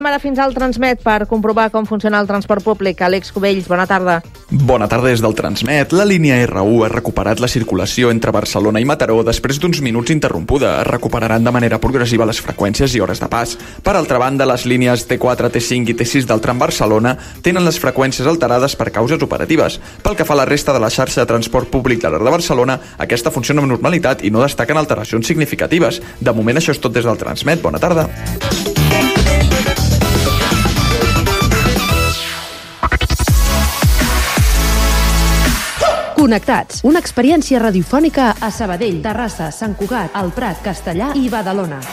Ara fins al Transmet per comprovar com funciona el transport públic. Àlex Cubells, bona tarda. Bona tarda des del Transmet. La línia R1 ha recuperat la circulació entre Barcelona i Mataró després d'uns minuts interrompuda. Es recuperaran de manera progressiva les freqüències i hores de pas. Per altra banda, les línies T4, T5 i T6 del tram Barcelona tenen les freqüències alterades per causes operatives. Pel que fa a la resta de la xarxa de transport públic de l'Arc de Barcelona, aquesta funciona amb normalitat i no destaquen alteracions significatives. De moment això és tot des del Transmet. Bona tarda. Connectats, una experiència radiofònica a Sabadell, Terrassa, Sant Cugat, El Prat, Castellar i Badalona.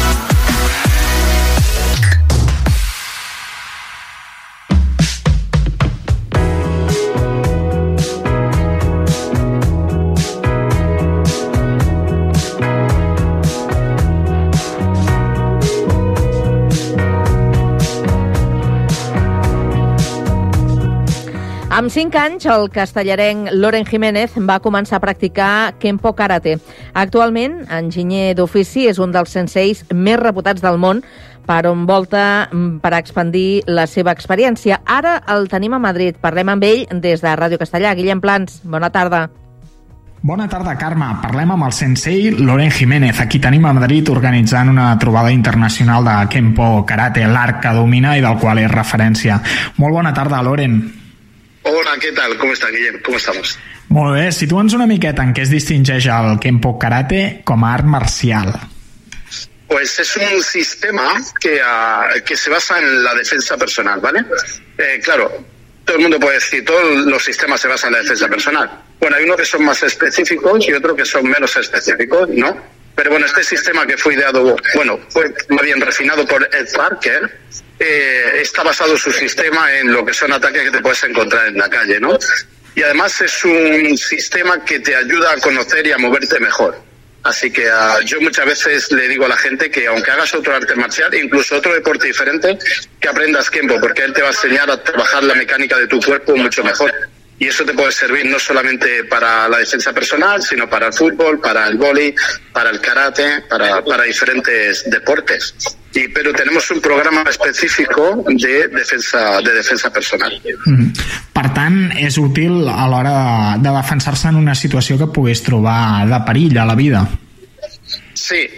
Amb 5 anys, el castellarenc Loren Jiménez va començar a practicar Kenpo Karate. Actualment, enginyer d'ofici, és un dels senseis més reputats del món, per on volta per expandir la seva experiència. Ara el tenim a Madrid. Parlem amb ell des de Ràdio Castellà. Guillem Plans, bona tarda. Bona tarda, Carme. Parlem amb el sensei Loren Jiménez. Aquí tenim a Madrid organitzant una trobada internacional de Kenpo Karate, l'art que domina i del qual és referència. Molt bona tarda, Loren. Hola, ¿qué tal? ¿Cómo está, Guillem? ¿Cómo estamos? Molt bé. Situa'ns una miqueta en què es distingeix el Kenpo Karate com a art marcial. Pues es un sistema que se basa en la defensa personal, ¿vale? Claro, todo el mundo puede decir, todos los sistemas se basan en la defensa personal. Bueno, hay unos que son más específicos y otros que son menos específicos, ¿no? Pero bueno, este sistema que fue ideado, fue más bien refinado por Ed Parker, está basado su sistema en lo que son ataques que te puedes encontrar en la calle, ¿no? Y además es un sistema que te ayuda a conocer y a moverte mejor. Así que yo muchas veces le digo a la gente que aunque hagas otro arte marcial, incluso otro deporte diferente, que aprendas Kenpo, porque él te va a enseñar a trabajar la mecánica de tu cuerpo mucho mejor. Y eso te puede servir no solamente para la defensa personal, sino para el fútbol, para el vóley, para el karate, para diferentes deportes. Pero tenemos un programa específico de defensa personal. Per tant, és útil a l'hora de defensar-se en una situació que puguis trobar de perill a la vida. Sí,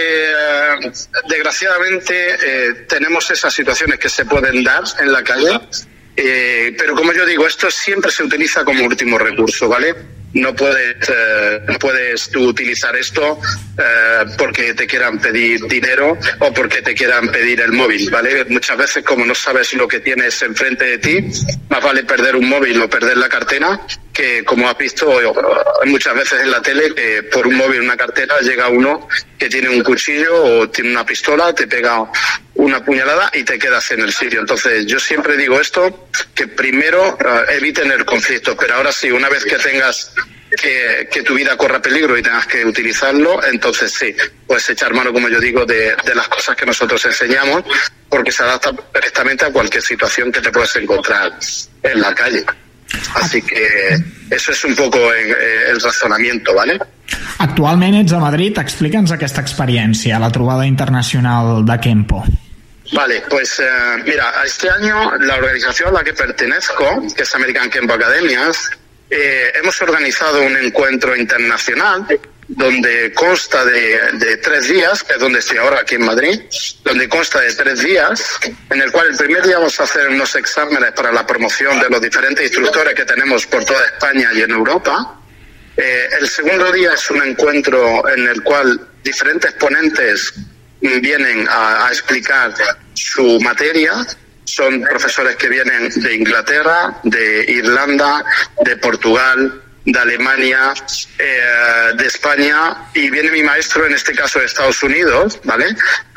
desgraciadamente tenemos esas situaciones que se pueden dar en la calle. Pero como yo digo, esto siempre se utiliza como último recurso, ¿vale? No puedes tú utilizar esto porque te quieran pedir dinero o porque te quieran pedir el móvil, ¿vale? Muchas veces, como no sabes lo que tienes enfrente de ti, más vale perder un móvil o perder la cartera, que como has visto muchas veces en la tele, que por un móvil, una cartera, llega uno que tiene un cuchillo o tiene una pistola, te pega una puñalada y te quedas en el sitio. Entonces yo siempre digo esto, que primero eviten el conflicto, pero ahora sí, una vez que tengas que tu vida corra peligro y tengas que utilizarlo, entonces sí, puedes echar mano, como yo digo, de las cosas que nosotros enseñamos, porque se adapta perfectamente a cualquier situación que te puedes encontrar en la calle. Así que eso es un poco el razonamiento, ¿vale? Actualment ets a Madrid, explica'ns aquesta experiència, la trobada internacional de Kenpo. Vale, pues mira, este año la organización a la que pertenezco, que es American Kenpo Academias, hemos organizado un encuentro internacional donde consta de 3 días, que es donde estoy ahora aquí en Madrid, donde consta de 3 días, en el cual el primer día vamos a hacer unos exámenes para la promoción de los diferentes instructores que tenemos por toda España y en Europa. El segundo día es un encuentro en el cual diferentes ponentes vienen a explicar su materia. Son profesores que vienen de Inglaterra, de Irlanda, de Portugal, de Alemania, de España, y viene mi maestro, en este caso de Estados Unidos, ¿vale?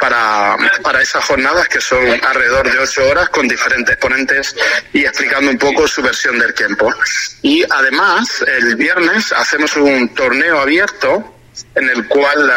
Para esas jornadas que son alrededor de 8 horas con diferentes ponentes y explicando un poco su versión del Kenpo. Y además, el viernes hacemos un torneo abierto en el cual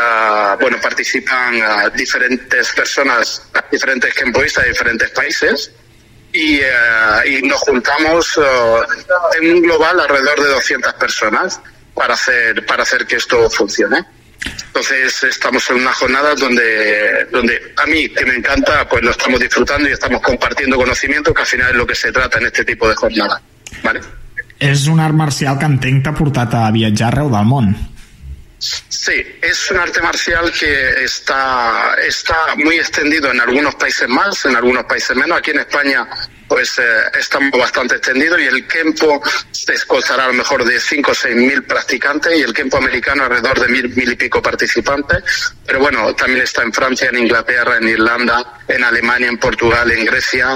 participan diferentes personas, diferentes kenpoistas de diferentes países, y nos juntamos en un global alrededor de 200 personas para hacer que esto funcione. Entonces estamos en una jornada donde a mí, que me encanta, pues lo estamos disfrutando y estamos compartiendo conocimiento, que al final es lo que se trata en este tipo de jornada, ¿vale? És un art marcial que entenc t'ha portat a viatjar arreu del món. Sí, es un arte marcial que está muy extendido en algunos países más, en algunos países menos. Aquí en España pues estamos bastante extendidos, y el Kenpo se costará a lo mejor de 5 o 6 mil practicantes, y el Kenpo americano alrededor de 1000 y pico participantes. Pero bueno, también está en Francia, en Inglaterra, en Irlanda, en Alemania, en Portugal, en Grecia,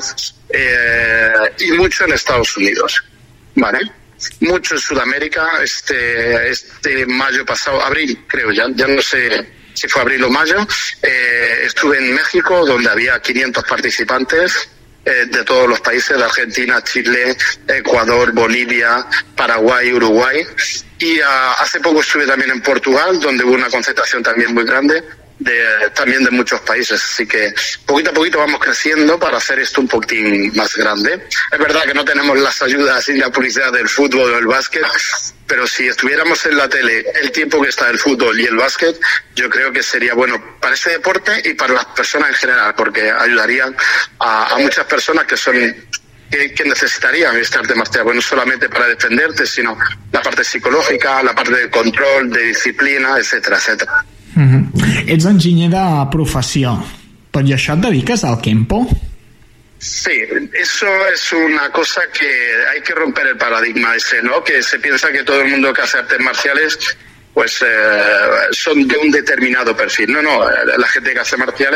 y mucho en Estados Unidos, ¿vale? Mucho en Sudamérica. Este mayo pasado, abril creo, ya no sé si fue abril o mayo, estuve en México, donde había 500 participantes de todos los países, de Argentina, Chile, Ecuador, Bolivia, Paraguay, Uruguay, y hace poco estuve también en Portugal, donde hubo una concentración también muy grande también de muchos países. Así que poquito a poquito vamos creciendo para hacer esto un poquitín más grande. Es verdad que no tenemos las ayudas y la publicidad del fútbol o el básquet, pero si estuviéramos en la tele el tiempo que está el fútbol y el básquet, yo creo que sería bueno para este deporte y para las personas en general, porque ayudarían a muchas personas que necesitarían este arte marcial, bueno, no solamente para defenderte, sino la parte psicológica, la parte de control, de disciplina, etcétera, etcétera. Ets enginyer de professió. Tot i això et dediques al Kenpo? Sí, eso es una cosa que hay que romper el paradigma ese, ¿no? Que se piensa que todo el mundo que hace artes marciales pues son de un determinado perfil. No, la gente que hace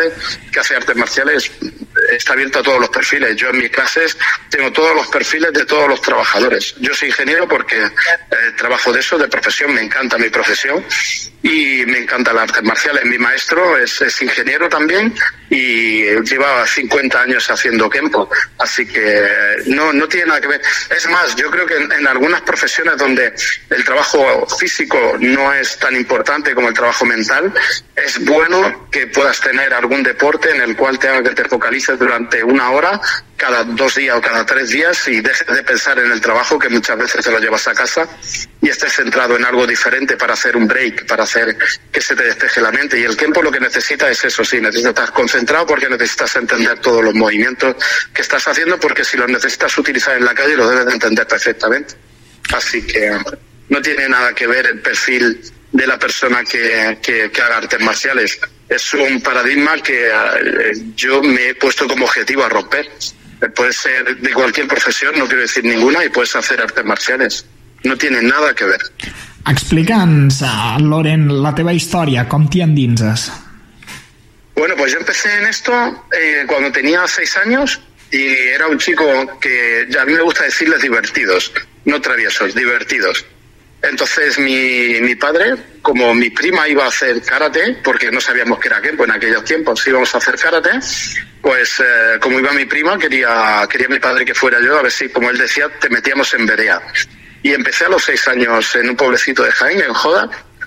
artes marciales está abierta a todos los perfiles. Yo en mis clases tengo todos los perfiles de todos los trabajadores. Yo soy ingeniero porque trabajo de eso, de profesión, me encanta mi profesión y me encanta las artes marciales. Mi maestro es ingeniero también y lleva 50 años haciendo Kenpo, así que no tiene nada que ver. Es más, yo creo que en algunas profesiones donde el trabajo físico no es tan importante como el trabajo mental, es bueno que puedas tener algún deporte en el cual te focalices durante 1 hora cada 2 días o cada 3 días y dejes de pensar en el trabajo, que muchas veces te lo llevas a casa, y estés centrado en algo diferente para hacer un break, para hacer que se te despeje la mente. Y el Kenpo lo que necesita es eso, sí, necesitas estar concentrado porque necesitas entender todos los movimientos que estás haciendo, porque si los necesitas utilizar en la calle lo debes de entender perfectamente. Así que no tiene nada que ver el perfil de la persona que haga artes marciales. Es un paradigma que yo me he puesto como objetivo a romper. Puede ser de cualquier profesión, no quiero decir ninguna, y puedes hacer artes marciales. No tiene nada que ver. Explica'ns, Loren, la teva història, com t'hi endinses? Bueno, pues yo empecé en esto cuando tenía 6 años y era un chico que a mí me gusta decirles divertidos, no traviesos, divertidos. Entonces mi padre, como mi prima iba a hacer karate, porque no sabíamos que era Kenpo en aquellos tiempos, íbamos a hacer karate, pues como iba mi prima, quería mi padre que fuera yo, a ver si, como él decía, te metíamos en vereda. Y empecé a los 6 años en un pueblecito de Jaén, en Joda,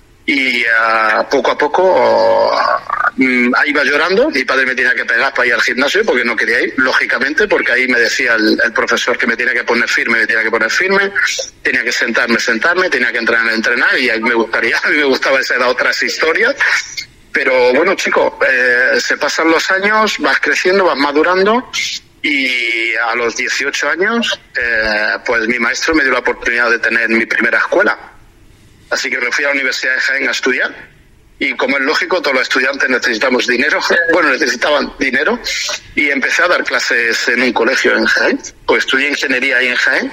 y poco a poco iba llorando. Mi padre me tenía que pegar para ir al gimnasio porque no quería ir, lógicamente, porque ahí me decía el profesor que me tenía que poner firme, tenía que sentarme, tenía que entrenar, y ahí a mí me gustaba esa edad otras historias. Pero bueno, chico, se pasan los años, vas creciendo, vas madurando, y a los 18 años pues mi maestro me dio la oportunidad de tener mi primera escuela. Así que me fui a la Universidad de Jaén a estudiar, y como es lógico, todos los estudiantes necesitaban dinero, y empecé a dar clases en un colegio en Jaén. Pues estudié ingeniería ahí en Jaén,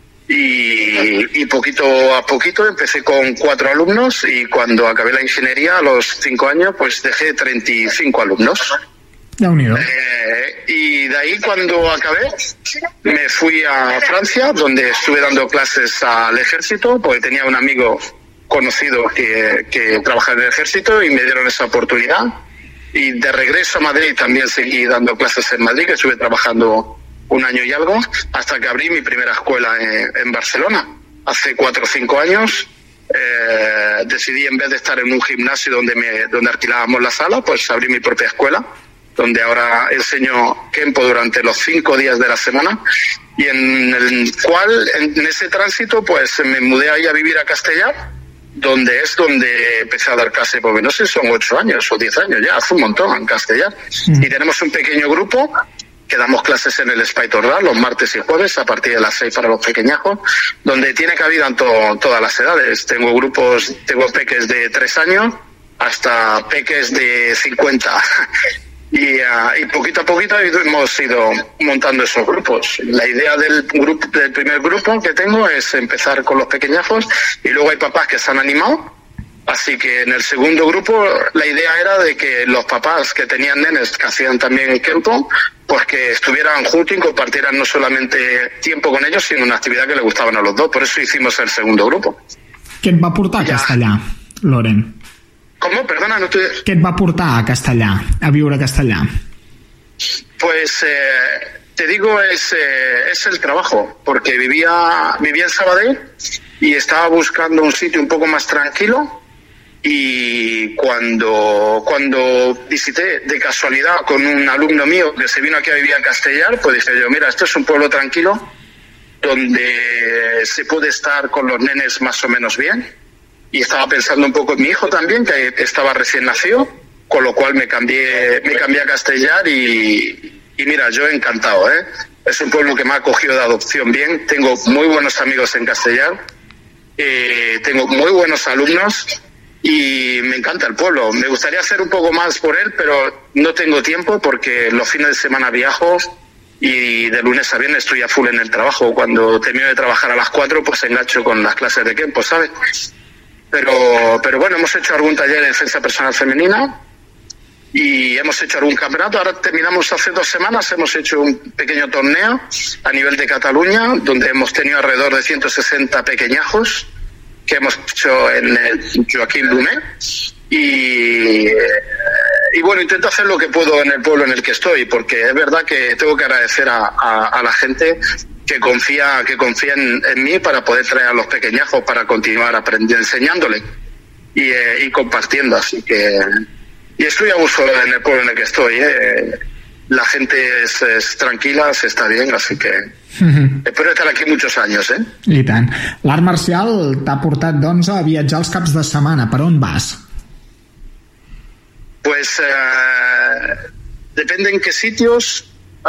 y poquito a poquito empecé con 4 alumnos, y cuando acabé la ingeniería a los 5 años pues dejé 35 alumnos. Y de ahí, cuando acabé, me fui a Francia, donde estuve dando clases al ejército, porque tenía un amigo conocido que trabajaba en el ejército, y me dieron esa oportunidad. Y de regreso a Madrid también seguí dando clases en Madrid, que estuve trabajando 1 año y algo, hasta que abrí mi primera escuela en Barcelona. Hace 4 o 5 años decidí, en vez de estar en un gimnasio donde alquilábamos la sala, pues abrí mi propia escuela, donde ahora enseño Kenpo durante los 5 días de la semana, y en el cual, en ese tránsito, pues me mudé ahí a vivir a Castellar, donde empecé a dar clase, porque no sé si son 8 años o 10 años ya, hace un montón en castellano. Y tenemos un pequeño grupo que damos clases en el Espai Tordà los martes y jueves a partir de las 6 para los pequeñajos, donde tiene cabida en todas las edades. Tengo peques de 3 años hasta peques de 50. Y poquito a poquito hemos ido montando esos grupos. La idea del primer grupo que tengo es empezar con los pequeñajos, y luego hay papás que se han animado. Así que en el segundo grupo la idea era de que los papás que tenían nenes que hacían también el Kempo, pues que estuvieran juntos y compartieran no solamente tiempo con ellos, sino una actividad que les gustaban a los dos. Por eso hicimos el segundo grupo. Què et va portar a castellà, Loren? ¿Cómo? Perdona, no te... Què et va portar a castellà, a viure castellà? Pues te digo, es el trabajo, porque vivía en Sabadell y estaba buscando un sitio un poco más tranquilo. Y cuando visité de casualidad con un alumno mío que se vino aquí a vivir a Castellar, pues dije yo, mira, esto es un pueblo tranquilo donde se puede estar con los nenes más o menos bien. Y estaba pensando un poco en mi hijo también, que estaba recién nacido, con lo cual me cambié a Castellar y mira, yo encantado, ¿eh? Es un pueblo que me ha acogido de adopción bien, tengo muy buenos amigos en Castellar, tengo muy buenos alumnos. Y me encanta el pueblo. Me gustaría hacer un poco más por él, pero no tengo tiempo porque los fines de semana viajo y de lunes a viernes estoy a full en el trabajo. Cuando termino de trabajar a las 4, pues engancho con las clases de Kempo, ¿sabes? Pero bueno, hemos hecho algún taller de defensa personal femenina y hemos hecho algún campeonato. Ahora terminamos hace 2 semanas, hemos hecho un pequeño torneo a nivel de Cataluña, donde hemos tenido alrededor de 160 pequeñajos que hemos hecho en el Joaquín Blume y bueno, intento hacer lo que puedo en el pueblo en el que estoy, porque es verdad que tengo que agradecer a la gente que confía en mí para poder traer a los pequeñajos para continuar aprendiendo, enseñándole y compartiendo, así que y estoy a gusto en el pueblo en el que estoy, la gente es tranquila, se está bien, así que espero estar aquí muchos años, I tant. L'art marcial t'ha portat, doncs, a viatjar els caps de setmana. Per on vas? Pues depende en qué sitios.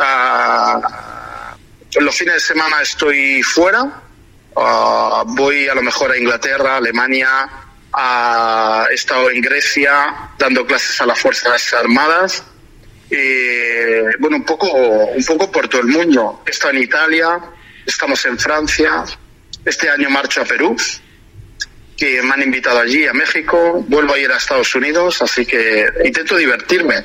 Los fines de semana estoy fuera. Voy a lo mejor a Inglaterra, Alemania. He estado en Grecia dando clases a las Fuerzas Armadas. Bueno, un poco por todo el mundo. He estado en Italia, estamos en Francia, este año marcho a Perú, que me han invitado allí, a México, vuelvo a ir a Estados Unidos, así que intento divertirme.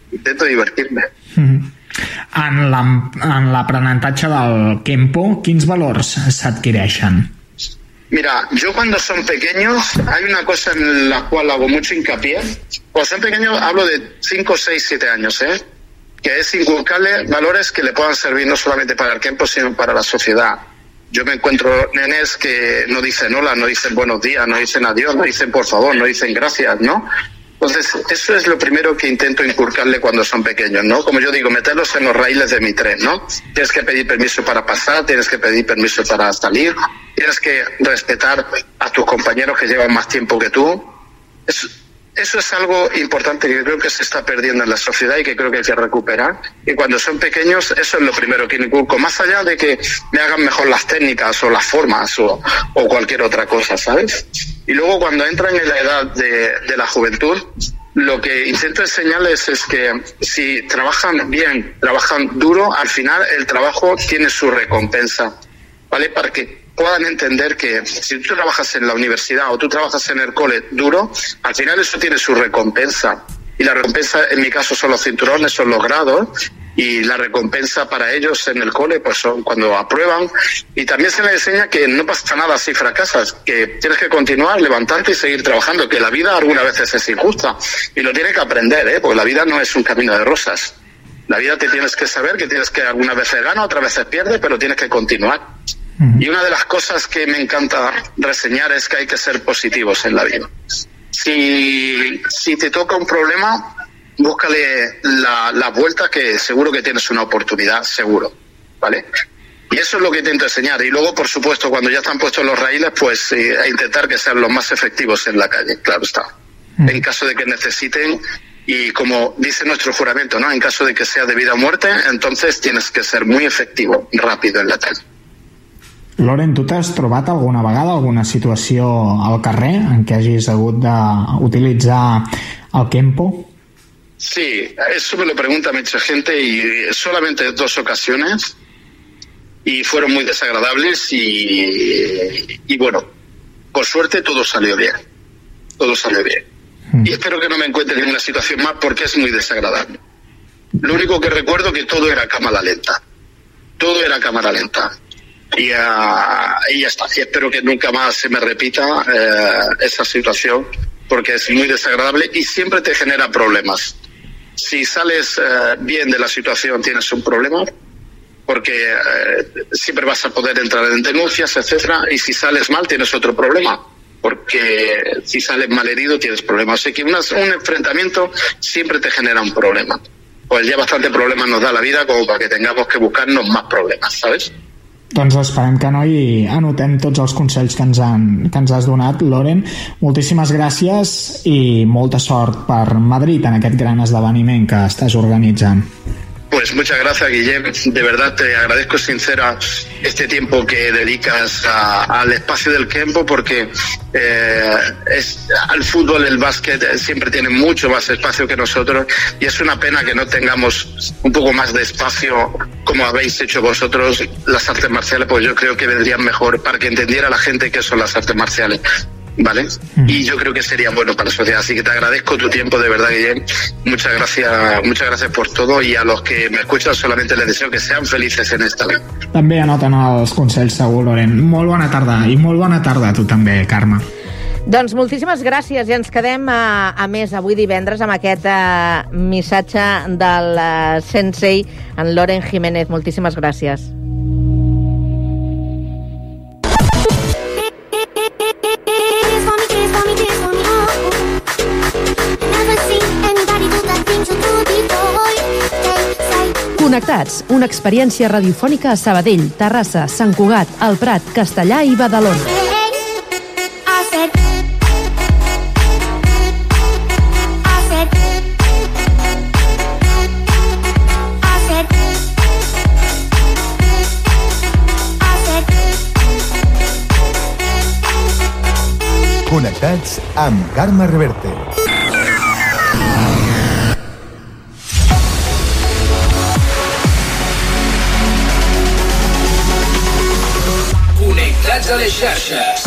En l'aprenentatge del Kempo, quins valors s'adquireixen? Mira, yo cuando son pequeños, hay una cosa en la cual hago mucho hincapié. Cuando son pequeños, hablo de 5, 6, 7 años, que es inculcarle valores que le puedan servir no solamente para el Kempo, sino para la sociedad. Yo me encuentro nenes que no dicen hola, no dicen buenos días, no dicen adiós, no dicen por favor, no dicen gracias, ¿no? Entonces, eso es lo primero que intento inculcarle cuando son pequeños, ¿no? Como yo digo, meterlos en los raíles de mi tren, ¿no? Tienes que pedir permiso para pasar, tienes que pedir permiso para salir, tienes que respetar a tus compañeros que llevan más tiempo que tú. Eso es algo importante que creo que se está perdiendo en la sociedad y que creo que hay que recuperar. Y cuando son pequeños, eso es lo primero que inculco, más allá de que me hagan mejor las técnicas o las formas o cualquier otra cosa, ¿sabes? Y luego cuando entran en la edad de la juventud, lo que intento enseñarles es que si trabajan bien, trabajan duro, al final el trabajo tiene su recompensa, ¿vale? Para que puedan entender que si tú trabajas en la universidad o tú trabajas en el cole duro, al final eso tiene su recompensa. Y la recompensa en mi caso son los cinturones, son los grados, y la recompensa para ellos en el cole pues son cuando aprueban. Y también se les enseña que no pasa nada si fracasas, que tienes que continuar, levantarte y seguir trabajando, que la vida algunas veces es injusta y lo tienes que aprender, porque la vida no es un camino de rosas. La vida te tienes que saber que tienes que algunas veces ganas, otras veces pierdes, pero tienes que continuar. Y una de las cosas que me encanta reseñar es que hay que ser positivos en la vida. Si te toca un problema, búscale la vuelta, que seguro que tienes una oportunidad, seguro, ¿vale? Y eso es lo que intento enseñar. Y luego, por supuesto, cuando ya están puestos los raíles, pues a intentar que sean los más efectivos en la calle, claro está. En caso de que necesiten, y como dice nuestro juramento, ¿no? En caso de que sea de vida o muerte, entonces tienes que ser muy efectivo, rápido en la calle. Loren, tu t'has trobat alguna vegada alguna situació al carrer en què hagis hagut d'utilitzar el Kempo? Sí, eso me lo pregunta mucha gente y solamente 2 ocasiones y fueron muy desagradables y bueno, por suerte todo salió bien. Todo salió bien. Y espero que no me encuentre en una situación más porque es muy desagradable. Lo único que recuerdo que todo era cámara lenta. Todo era cámara lenta. Y ya está. Y espero que nunca más se me repita esa situación porque es muy desagradable y siempre te genera problemas. Si sales bien de la situación tienes un problema porque siempre vas a poder entrar en denuncias, etcétera, y si sales mal tienes otro problema porque si sales malherido tienes problemas. Así que un enfrentamiento siempre te genera un problema. Pues ya bastante problemas nos da la vida como para que tengamos que buscarnos más problemas, ¿sabes? Doncs esperem que no i anotem tots els consells que ens has donat, Loren. Moltíssimes gràcies i molta sort per Madrid en aquest gran esdeveniment que estàs organitzant. Pues muchas gracias, Guillem. De verdad te agradezco sincera este tiempo que dedicas al espacio del Kempo porque al fútbol, el básquet siempre tiene mucho más espacio que nosotros y es una pena que no tengamos un poco más de espacio como habéis hecho vosotros las artes marciales, pues yo creo que vendrían mejor para que entendiera la gente qué son las artes marciales. ¿Vale? Y yo creo que sería bueno para la sociedad, así que te agradezco tu tiempo, de verdad, Guillem. Muchas gracias por todo y a los que me escuchan solamente les deseo que sean felices en esta vida. També anoten els consells segur, Loren. Molt bona tarda i molt bona tarda a tu també, Carme. Doncs moltíssimes gràcies i ens quedem a més avui divendres amb aquest missatge del sensei, en Loren Jiménez. Moltíssimes gràcies. Connectats, una experiència radiofònica a Sabadell, Terrassa, Sant Cugat, El Prat, Castellà i Badalona. Connectats amb Carme Reverte. Connectats a les xarxes.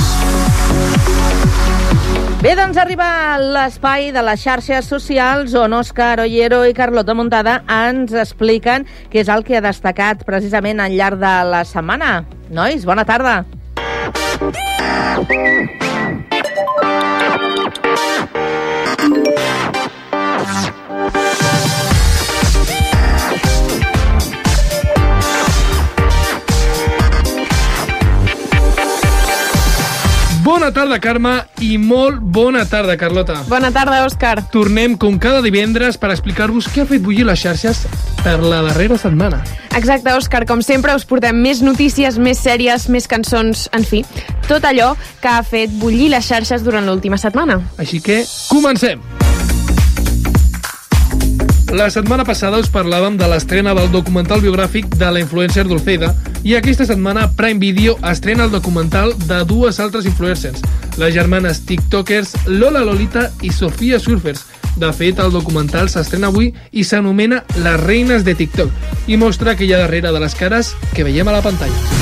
Bé, doncs arriba l'espai de les xarxes socials on Òscar Ollero i Carlota Muntada ens expliquen què és el que ha destacat precisament al llarg de la setmana. Nois, bona tarda. Bona tarda, Carme, i molt bona tarda, Carlota. Bona tarda, Òscar. Tornem, com cada divendres, per explicar-vos què ha fet bullir les xarxes per la darrera setmana. Exacte, Òscar. Com sempre, us portem més notícies, més sèries, més cançons, en fi, tot allò que ha fet bullir les xarxes durant l'última setmana. Així que, comencem! La setmana passada us parlàvem de l'estrena del documental biogràfic de la influencer Dulceida i aquesta setmana Prime Video estrena el documental de 2 altres influencers, les germanes tiktokers Lola Lolita i Sofia Surfers. De fet, el documental s'estrena avui i s'anomena Les reines de TikTok i mostra que hi ha darrere de les cares que veiem a la pantalla.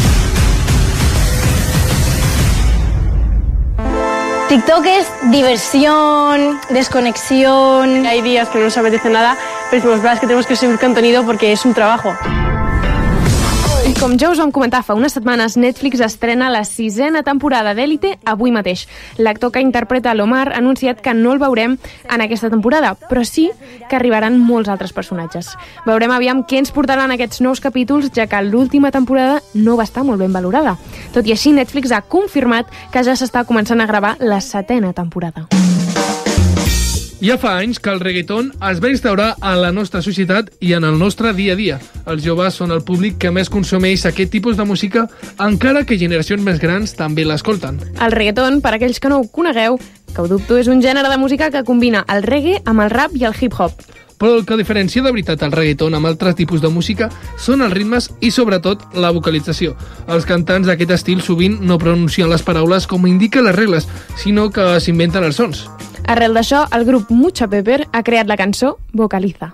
TikTok es diversión, desconexión. Hay días que no nos apetece nada, pero decimos, verdad, es que tenemos que subir contenido porque es un trabajo. I com ja us vam comentar fa unes setmanes, Netflix estrena la 6ª temporada d'Élite avui mateix. L'actor que interpreta l'Omar ha anunciat que no el veurem en aquesta temporada, però sí que arribaran molts altres personatges. Veurem aviam què ens portaran aquests nous capítols, ja que l'última temporada no va estar molt ben valorada. Tot i així, Netflix ha confirmat que ja s'està començant a gravar la 7ª temporada. Ja fa anys que el reggaeton es va instaurar a la nostra societat i en el nostre dia a dia. Els joves són el públic que més consumeix aquest tipus de música, encara que generacions més grans també l'escolten. El reggaeton, per aquells que no ho conegueu, que ho dubto, és un gènere de música que combina el reggae amb el rap i el hip-hop. Però el que diferencia de veritat el reggaeton amb altres tipus de música són els ritmes i, sobretot, la vocalització. Els cantants d'aquest estil sovint no pronuncien les paraules com indiquen les regles, sinó que s'inventen els sons. Arrel d'això, el grup Mucha Pepper ha creat la cançó Vocaliza.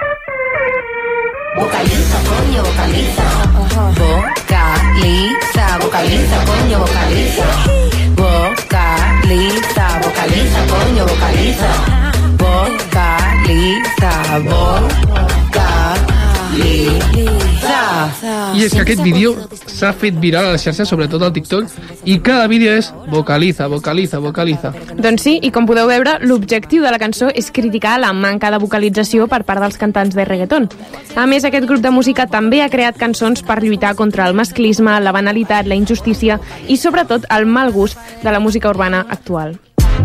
Vocaliza, coño, vocaliza. Vocaliza, vocaliza, coño, vocaliza. Vocaliza, vocaliza, coño, vocaliza. Vocaliza, vocaliza. I és que aquest vídeo s'ha fet viral a les xarxes, sobretot al TikTok, i cada vídeo és vocaliza, vocaliza, vocaliza. Doncs sí, i com podeu veure, l'objectiu de la cançó és criticar la manca de vocalització per part dels cantants de reggaeton. A més, aquest grup de música també ha creat cançons per lluitar contra el masclisme, la banalitat, la injustícia i, sobretot, el mal gust de la música urbana actual.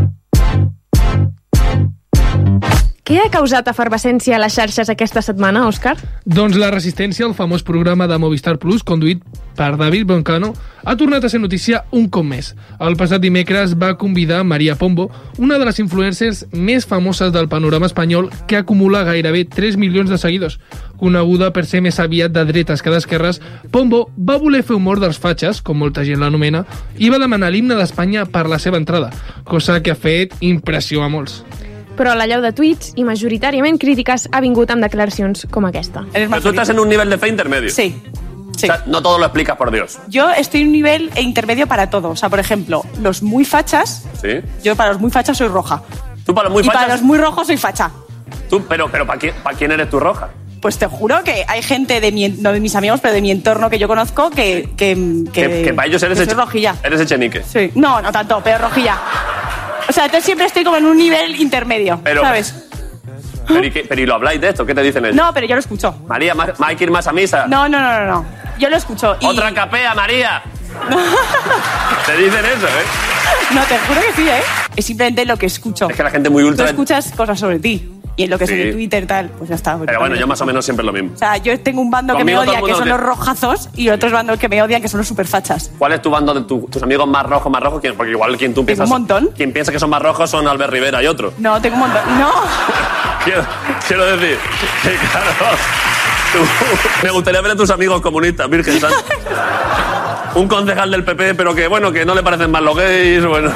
Què ha causat efervescència a les xarxes aquesta setmana, Òscar? Doncs la resistència al famós programa de Movistar Plus, conduït per David Broncano, ha tornat a ser notícia un cop més. El passat dimecres va convidar Maria Pombo, una de les influencers més famoses del panorama espanyol, que acumula gairebé 3 milions de seguidors. Coneguda per ser més aviat de dretes que d'esquerres, Pombo va voler fer humor dels fatxes, com molta gent l'anomena, i va demanar l'himne d'Espanya per la seva entrada, cosa que ha fet impressió a molts. Però l'allau de tuits i majoritàriament crítiques ha vingut amb declaracions com aquesta. Pero tú estás en un nivel de fe intermedio. Sí. Sí. O sea, no todo lo explicas, por Dios. Yo estoy en un nivel intermedio para todo. O sea, por ejemplo, los muy fachas, Sí. yo para los muy fachas soy roja. Tú para los muy Y fachas... para los muy rojos soy facha. Tú, pero ¿para quién eres tú roja? Pues te juro que hay gente de no de mis amigos, pero de mi entorno que yo conozco que para ellos eres soy rojilla. Eres echenique. Sí. No, no tanto, pero rojilla. O sea, yo siempre estoy como en un nivel intermedio, Pero- ¿sabes? Pero ¿y lo habláis de esto? ¿Qué te dicen ellos? No, pero yo lo escucho. María, hay que ir más a misa. No. Yo lo escucho. Y... Otra capea, María. Te dicen eso, ¿eh? No, te juro que sí, ¿eh? Es simplemente lo que escucho. Es que la gente muy Tú ultra... escuchas cosas sobre ti. Y en lo que es Sí. en Twitter tal, pues ya está. Pero bueno, yo más o menos siempre lo mismo. O sea, yo tengo un bando Conmigo que me todo el odia, que mundo son que- los rojazos, y otros bandos que me odian, que son los superfachas. ¿Cuál es tu bando de tus amigos más rojos? ¿Quién? Porque igual quien tú piensas... un montón. Quien piensa que son más rojos son Albert Rivera y otro. No, tengo un montón. No. Quiero decir, que claro, me gustaría ver a tus amigos comunistas, Virgen Santa. Un concejal del PP, pero que bueno, que no le parecen mal los gays, bueno.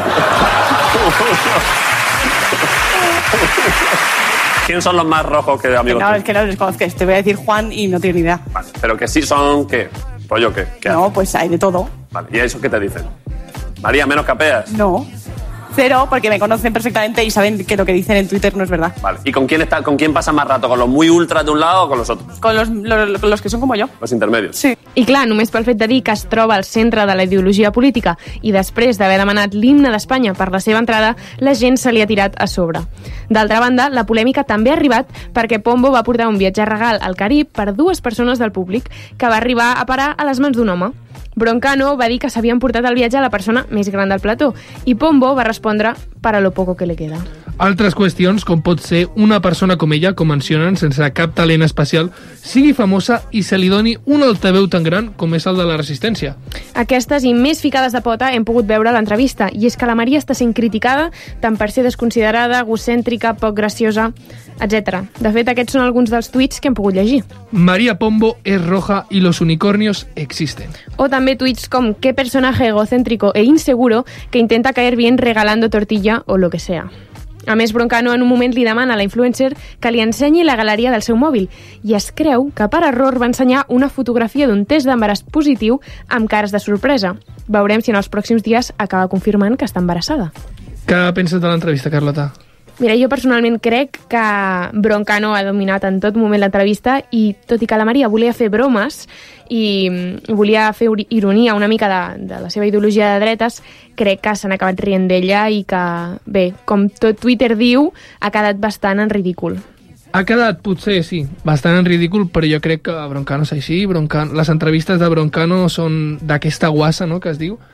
¿Quién son los más rojos que de amigos? No, es que no les conozco. Te voy a decir Juan y no tengo ni idea. Vale, pero que sí son, ¿qué? ¿Rollo qué? ¿Qué No, hacen? pues hay de todo. Vale, ¿y eso qué te dicen? María, menos capeas. No. Cero, porque me conocen perfectamente y saben que lo que dicen en Twitter no es verdad. Vale, ¿y con quién pasas más rato? ¿Con los muy ultras de un lado o con los otros? Con los que son como yo. Los intermedios. Sí. I clar, només pel fet de dir que es troba al centre de la ideologia política i després d'haver demanat l'himne d'Espanya per la seva entrada, la gent se li ha tirat a sobre. D'altra banda, la polèmica també ha arribat perquè Pombo va portar un viatge regal al Carib per 2 persones del públic que va arribar a parar a les mans d'un home. Broncano va dir que s'havien portat el viatge a la persona més gran del plató i Pombo va respondre para lo poco que le queda. Altres qüestions, com pot ser una persona com ella, com mencionen, sense cap talent especial, sigui famosa i se li doni un altaveu tan gran com és el de la resistència. Aquestes i més ficades de pota hem pogut veure a l'entrevista, i és que la Maria està sent criticada tant per ser desconsiderada, egocèntrica, poc graciosa, etc. De fet, aquests són alguns dels tuits que hem pogut llegir. María Pombo es roja y los unicornios existen. O també tuits com «Qué personaje egocéntrico e inseguro que intenta caer bien regalando tortilla o lo que sea». A més, Broncano en un moment li demana a la influencer que li ensenyi la galeria del seu mòbil i es creu que per error va ensenyar una fotografia d'un test d'embaràs positiu amb cares de sorpresa. Veurem si en els pròxims dies acaba confirmant que està embarassada. Què penses de l'entrevista, Carlota? Mira, jo personalment crec que Broncano ha dominat en tot moment l'entrevista i tot i que la Maria volia fer bromes i volia fer ironia una mica de la seva ideologia de dretes, crec que s'han acabat rient d'ella i que, bé, com tot Twitter diu, ha quedat bastant en ridícul. Ha quedat, potser, sí, bastant en ridícul, però jo crec que Broncano és així. Les entrevistes de Broncano són d'aquesta guassa, no?, que es diu.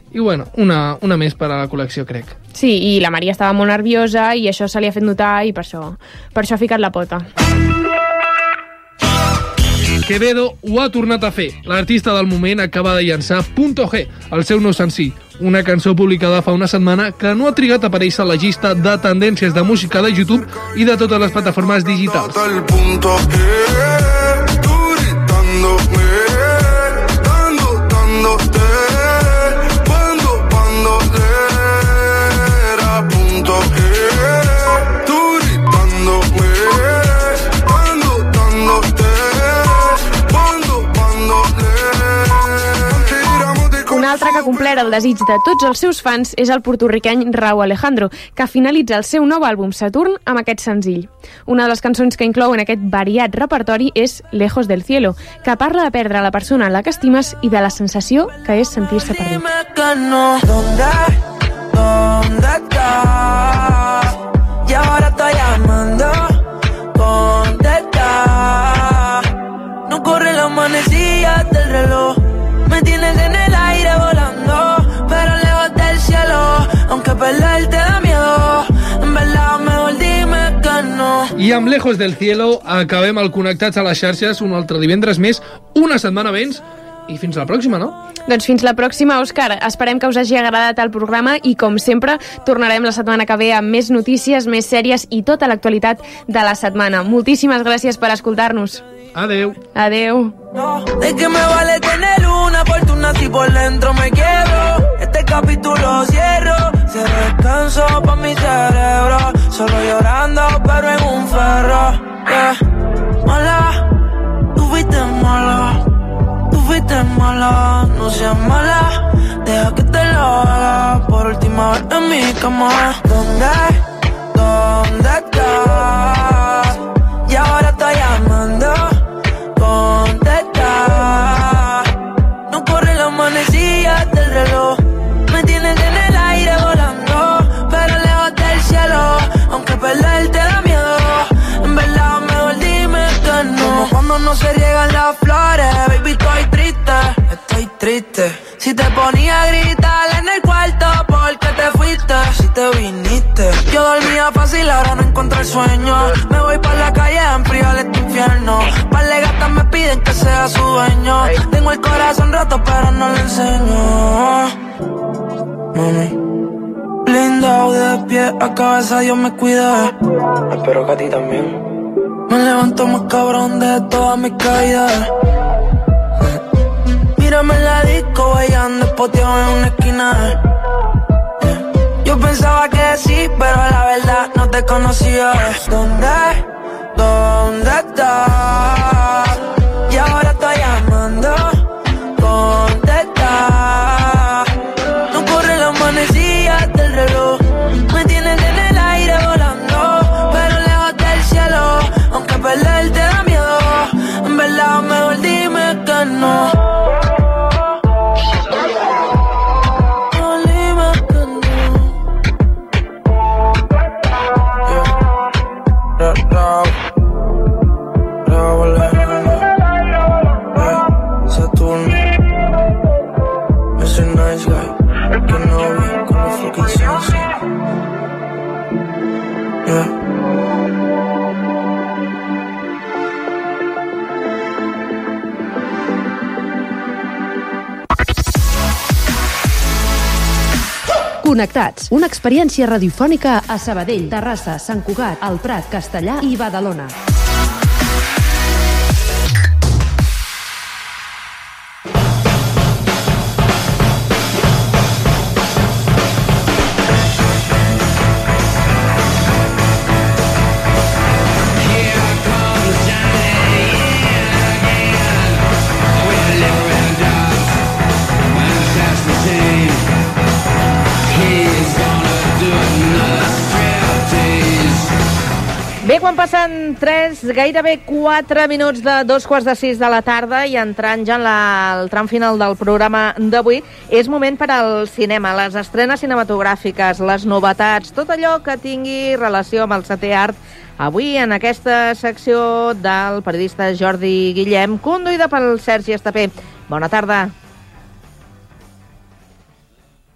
I bueno, una més per a la col·lecció, crec. Sí, i la Maria estava molt nerviosa i això se li ha fet notar i per això ha ficat la pota. Quevedo ho ha tornat a fer. L'artista del moment acaba de llançar Punto G, el seu nou senzill, una cançó publicada fa una setmana que no ha trigat a aparèixer a la llista de tendències de música de YouTube i de totes les plataformes digitals. Un altre que ha complert el desig de tots els seus fans és el porto-riqueny Rauw Alejandro, que finalitza el seu nou àlbum Saturn amb aquest senzill. Una de les cançons que inclou en aquest variat repertori és Lejos del cielo, que parla de perdre la persona a la que estimes i de la sensació que és sentir-se perdut. ¿Dónde estás? Y ahora estoy llamando, contesta. No corre la manecilla del reloj. Me tienes en el aire volando, pero lejos del cielo. Aunque perderte da miedo, en verdad mejor dime que no. I amb Lejos del cielo acabem el Connectats a les xarxes un altre divendres més, una setmana menys, i fins la pròxima, no? Doncs fins la pròxima, Òscar. Esperem que us hagi agradat el programa i, com sempre, tornarem la setmana que ve amb més notícies, més sèries i tota l'actualitat de la setmana. Moltíssimes gràcies per escoltar-nos. Adeu. Adeu. ¿De qué me vale tener una fortuna si por dentro me quiebro? Este capítulo cierro, se descanso pa' mi cerebro. Solo llorando pero en un ferro, yeah. Mala, tú fuiste mala. Tú fuiste mala, no seas mala. Deja que te lo haga por última vez en mi cama. ¿Dónde estás? Y ahora estoy llamando, contesta. No corre la manecilla del reloj. Me tienes en el aire volando, pero lejos del cielo. Aunque perderte da miedo, en verdad mejor dime que no. Como cuando no se riegan las flores, baby, estoy triste. Si te ponía a gritar en el cuarto porque te fuiste, si te viniste. Yo dormía fácil, ahora no encuentro el sueño. Me voy pa' la calle a enfriar este infierno. Par de gatas me piden que sea su dueño. Tengo el corazón roto pero no lo enseño. Mami, blindado de pie a cabeza, Dios me cuida. Espero que a ti también. Me levanto más cabrón de todas mis caídas. Mírame en la disco, bailando espoteado en una esquina. Yo pensaba que sí, pero la verdad no te conocía. ¿Dónde estás? Y ahora estoy llamando, contesta. No corre la manecilla del reloj. Me tienes en el aire volando, pero lejos del cielo. Aunque perderte da miedo, en verdad mejor dime que no. Connectats, una experiència radiofònica a Sabadell, Terrassa, Sant Cugat, El Prat, Castellar i Badalona. Bé, quan passen gairebé 4 minuts de 5:15 de la tarda i entrant ja en el tram final del programa d'avui, és moment per al cinema, les estrenes cinematogràfiques, les novetats, tot allò que tingui relació amb el setè art. Avui, en aquesta secció del periodista Jordi Guillem, conduïda pel Sergi Estapé. Bona tarda.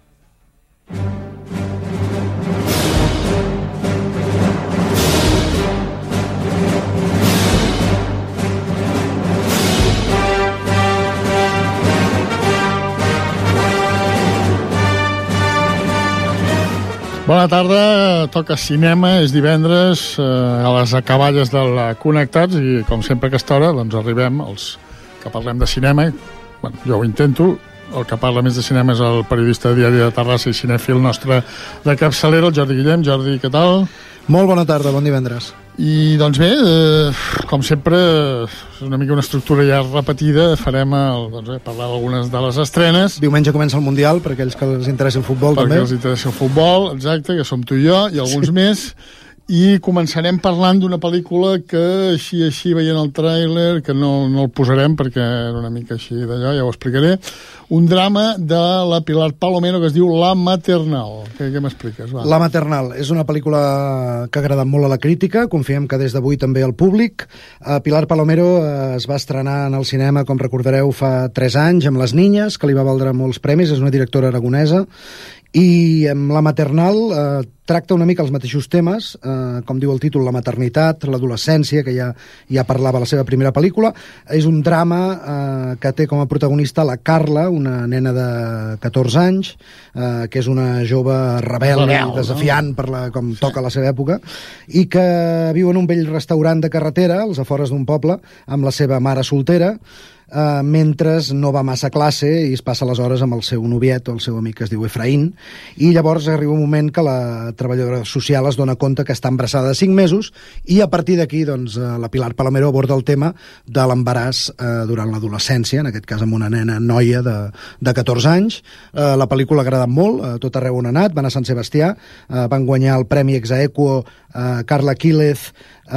Bona tarda, toca cinema, és divendres, a les acaballes del Connectats, i com sempre a aquesta hora doncs arribem els que parlem de cinema. Bueno, jo ho intento. El que parla més de cinema és el periodista de Diari de Terrassa i cinèfil nostre de capçalera, el Jordi Guillem. Jordi, què tal? Molt bona tarda, bon divendres. I doncs bé, com sempre, és una mica una estructura ja repetida, farem parlar d'algunes de les estrenes. Diumenge comença el Mundial, per aquells que els interessa el futbol, també. Per els interessa el futbol, exacte, que som tu i jo, i alguns més. I començarem parlant d'una pel·lícula que així veient el tràiler, que no el posarem perquè era una mica així d'allò, ja ho explicaré, un drama de la Pilar Palomero que es diu La Maternal. Què m'expliques? Va. La Maternal és una pel·lícula que ha agradat molt a la crítica, confiem que des d'avui també al públic. Pilar Palomero es va estrenar en el cinema, com recordareu, fa 3 anys, amb Les Niñas, que li va valdre molts premis, és una directora aragonesa, i amb La Maternal tracta una mica els mateixos temes, com diu el títol, la maternitat, l'adolescència, que ja parlava a la seva primera pel·lícula. És un drama que té com a protagonista la Carla, una nena de 14 anys, que és una jove rebel i desafiant com toca a la seva època, i que viu en un vell restaurant de carretera, als afores d'un poble, amb la seva mare soltera, mentre no va massa a classe i es passa les hores amb el seu noviet o el seu amic que es diu Efraín, i llavors arriba un moment que la treballadora social es dona compte que està embarassada de 5 mesos, i a partir d'aquí doncs, la Pilar Palomero aborda el tema de l'embaràs durant l'adolescència, en aquest cas amb una nena noia de 14 anys. La pel·lícula ha agradat molt, tot arreu on ha anat, van a Sant Sebastià, van guanyar el Premi Exaequo Carla Quílez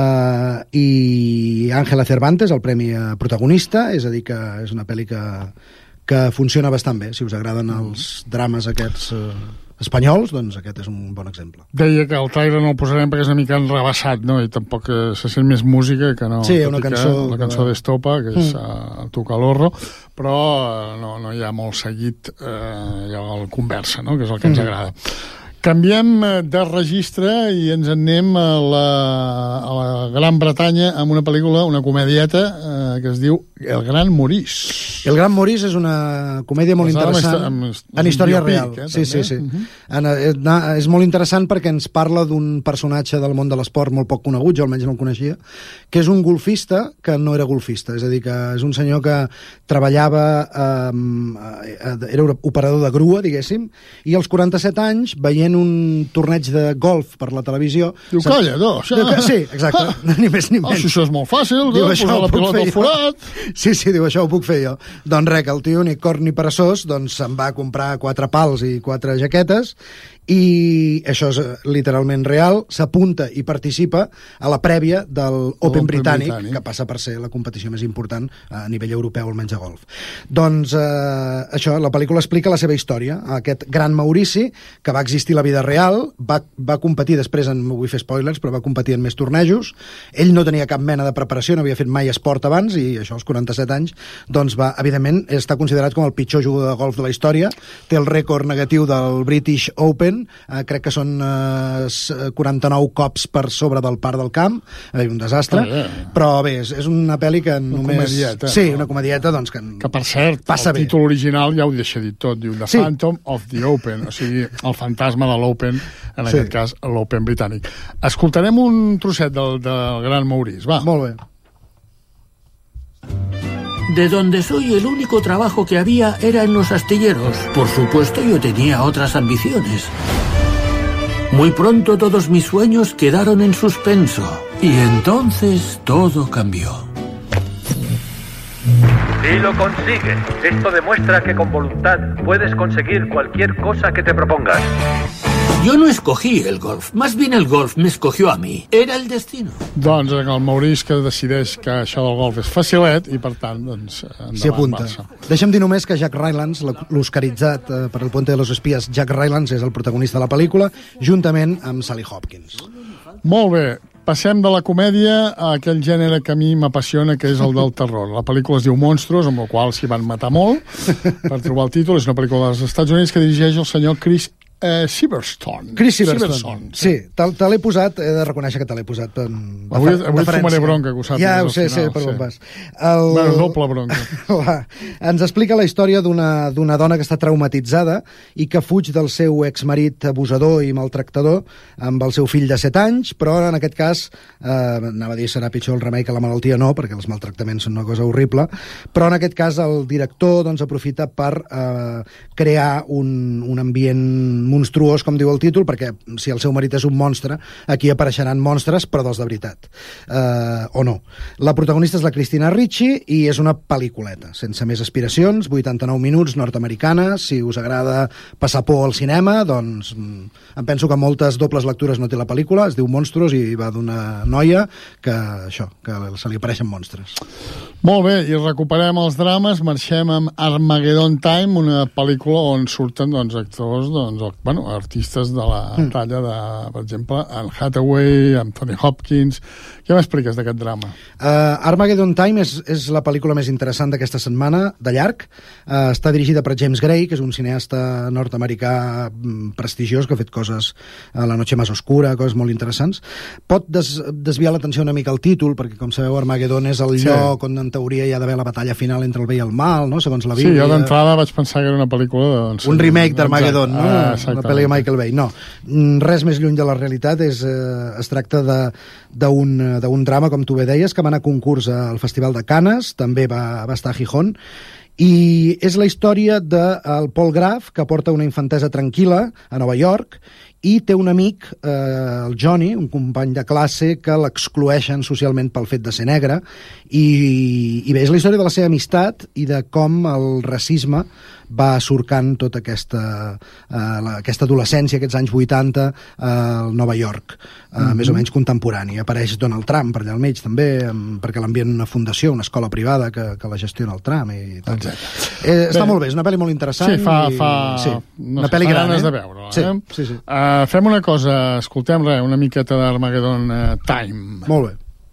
i Ángela Cervantes, el premi protagonista, és a dir, que és una pel·li que funciona bastant bé. Si us agraden els drames aquests espanyols, doncs aquest és un bon exemple. Deia que el trailer no el posarem perquè és una mica enrebaçat, no? I tampoc se sent més música que no. Sí, una cançó... La cançó d'Estopa, que és Tu calorro, però no hi ha molt seguit el conversa, no? Que és el que ens agrada. Canviem de registre i ens en anem a la Gran Bretanya amb una pel·lícula, una comèdieta que es diu El Gran Maurice. El Gran Maurice és una comèdia molt interessant en història real. Sí. És molt interessant perquè ens parla d'un personatge del món de l'esport molt poc conegut, jo almenys no el coneixia, que és un golfista que no era golfista, és a dir, que és un senyor que treballava, era operador de grua, diguéssim, i als 47 anys, veient un torneig de golf per la televisió... Diu, calla, no, això... Sí, exacte, ni més ni menys. Això és molt fàcil, posar la pilota al forat... Sí, diu, això ho puc fer jo. Doncs res, que el tio, ni cor ni peresós, doncs se'n va comprar 4 pals i 4 jaquetes, i això és literalment real, s'apunta i participa a la prèvia del Open britànic, que passa per ser la competició més important a nivell europeu, almenys de golf. Doncs això, la pel·lícula explica la seva història. Aquest Gran Maurici, que va existir a la vida real, va competir després, no vull fer spoilers, però va competir en més tornejos. Ell no tenia cap mena de preparació, no havia fet mai esport abans, i això als 47 anys, doncs va, evidentment, està considerat com el pitjor jugador de golf de la història, té el rècord negatiu del British Open, crec que són 49 cops per sobre del par del camp, un desastre, però bé, és una pel·li que només... Comedieta. Sí, una comedieta, doncs, que per cert, passa el títol original ja ho deixa dit tot, diu The Phantom of the Open, o sigui, el fantasma de l'Open, en aquest cas l'Open britànic. Escoltarem un trosset del Gran Maurice, va. Molt bé. De donde soy, el único trabajo que había era en los astilleros. Por supuesto, yo tenía otras ambiciones. Muy pronto todos mis sueños quedaron en suspenso. Y entonces todo cambió. Y lo consigues. Esto demuestra que con voluntad puedes conseguir cualquier cosa que te propongas. Yo no escogí el golf, más bien el golf me escogió a mi. Era el destino. Doncs el Maurice que decideix que això del golf és facilet i per tant, doncs, s'hi apunta. Deixa'm dir només que Jack Rylance, l'oscaritzat per El Puente de los Espías, Jack Rylance és el protagonista de la pel·lícula, juntament amb Sally Hopkins. Molt bé. Passem de la comèdia a aquell gènere que a mi m'apassiona, que és el del terror. La pel·lícula es diu Monstruos, amb la qual s'hi van matar molt per trobar el títol. És una pel·lícula dels Estats Units que dirigeix el senyor Chris Silverstone. Chris Silverstone. Sí, te l'he posat, he de reconèixer que te l'he posat avui et fumaré bronca, que ho sàpigues. Ja ho sé, per on vas. Bueno, doble bronca. Ens explica la història d'una dona que està traumatitzada i que fuig del seu exmarit abusador i maltractador amb el seu fill de 7 anys, però en aquest cas, anava a dir serà pitjor el remei que la malaltia, no, perquè els maltractaments són una cosa horrible, però en aquest cas el director doncs, aprofita per crear un ambient monstruós, com diu el títol, perquè si el seu marit és un monstre, aquí apareixeran monstres, però dels de veritat. O no. La protagonista és la Christina Ricci i és una pel·lículeta, sense més aspiracions, 89 minuts, nord-americana. Si us agrada passar por al cinema, doncs em penso que moltes dobles lectures no té la pel·lícula, es diu Monstruos i va d'una noia que se li apareixen monstres. Molt bé, i recuperem els drames, marxem amb Armageddon Time, una pel·lícula on surten actors, artistes de la talla de, per exemple, Anne Hathaway, Anthony Hopkins. Què m'expliques d'aquest drama? Armageddon Time és la pel·lícula més interessant d'aquesta setmana, de llarg. Està dirigida per James Gray, que és un cineasta nord-americà prestigiós, que ha fet coses a La noche más oscura, coses molt interessants. Pot desviar l'atenció una mica al títol, perquè, com sabeu, Armageddon és el lloc on, en teoria, hi ha d'haver la batalla final entre el bé i el mal, no? Segons la Bíblia. Sí, jo d'entrada vaig pensar que era una pel·lícula... un remake d'Armageddon, no? Una pel·li de Michael Bay. No, res més lluny de la realitat. Es tracta d'un drama, com tu bé deies, que va anar a concurs al Festival de Canes, també va estar a Gijón, i és la història del Paul Graf, que porta una infantesa tranquil·la a Nova York, i té un amic, el Johnny, un company de classe, que l'excloeixen socialment pel fet de ser negre, i bé, és la història de la seva amistat i de com el racisme va surcant tota aquesta adolescència, aquests anys 80 a Nova York, més o menys contemporani. Apareix Donald Trump per allà al mig també, perquè l'envien una fundació, una escola privada que la gestiona el Trump i tot. Està molt bé, és una pel·li molt interessant. Sí, una pel·li gran, de veure-la. Sí. Fem una cosa, escoltem una miqueta d'Armageddon Time. Molt bé.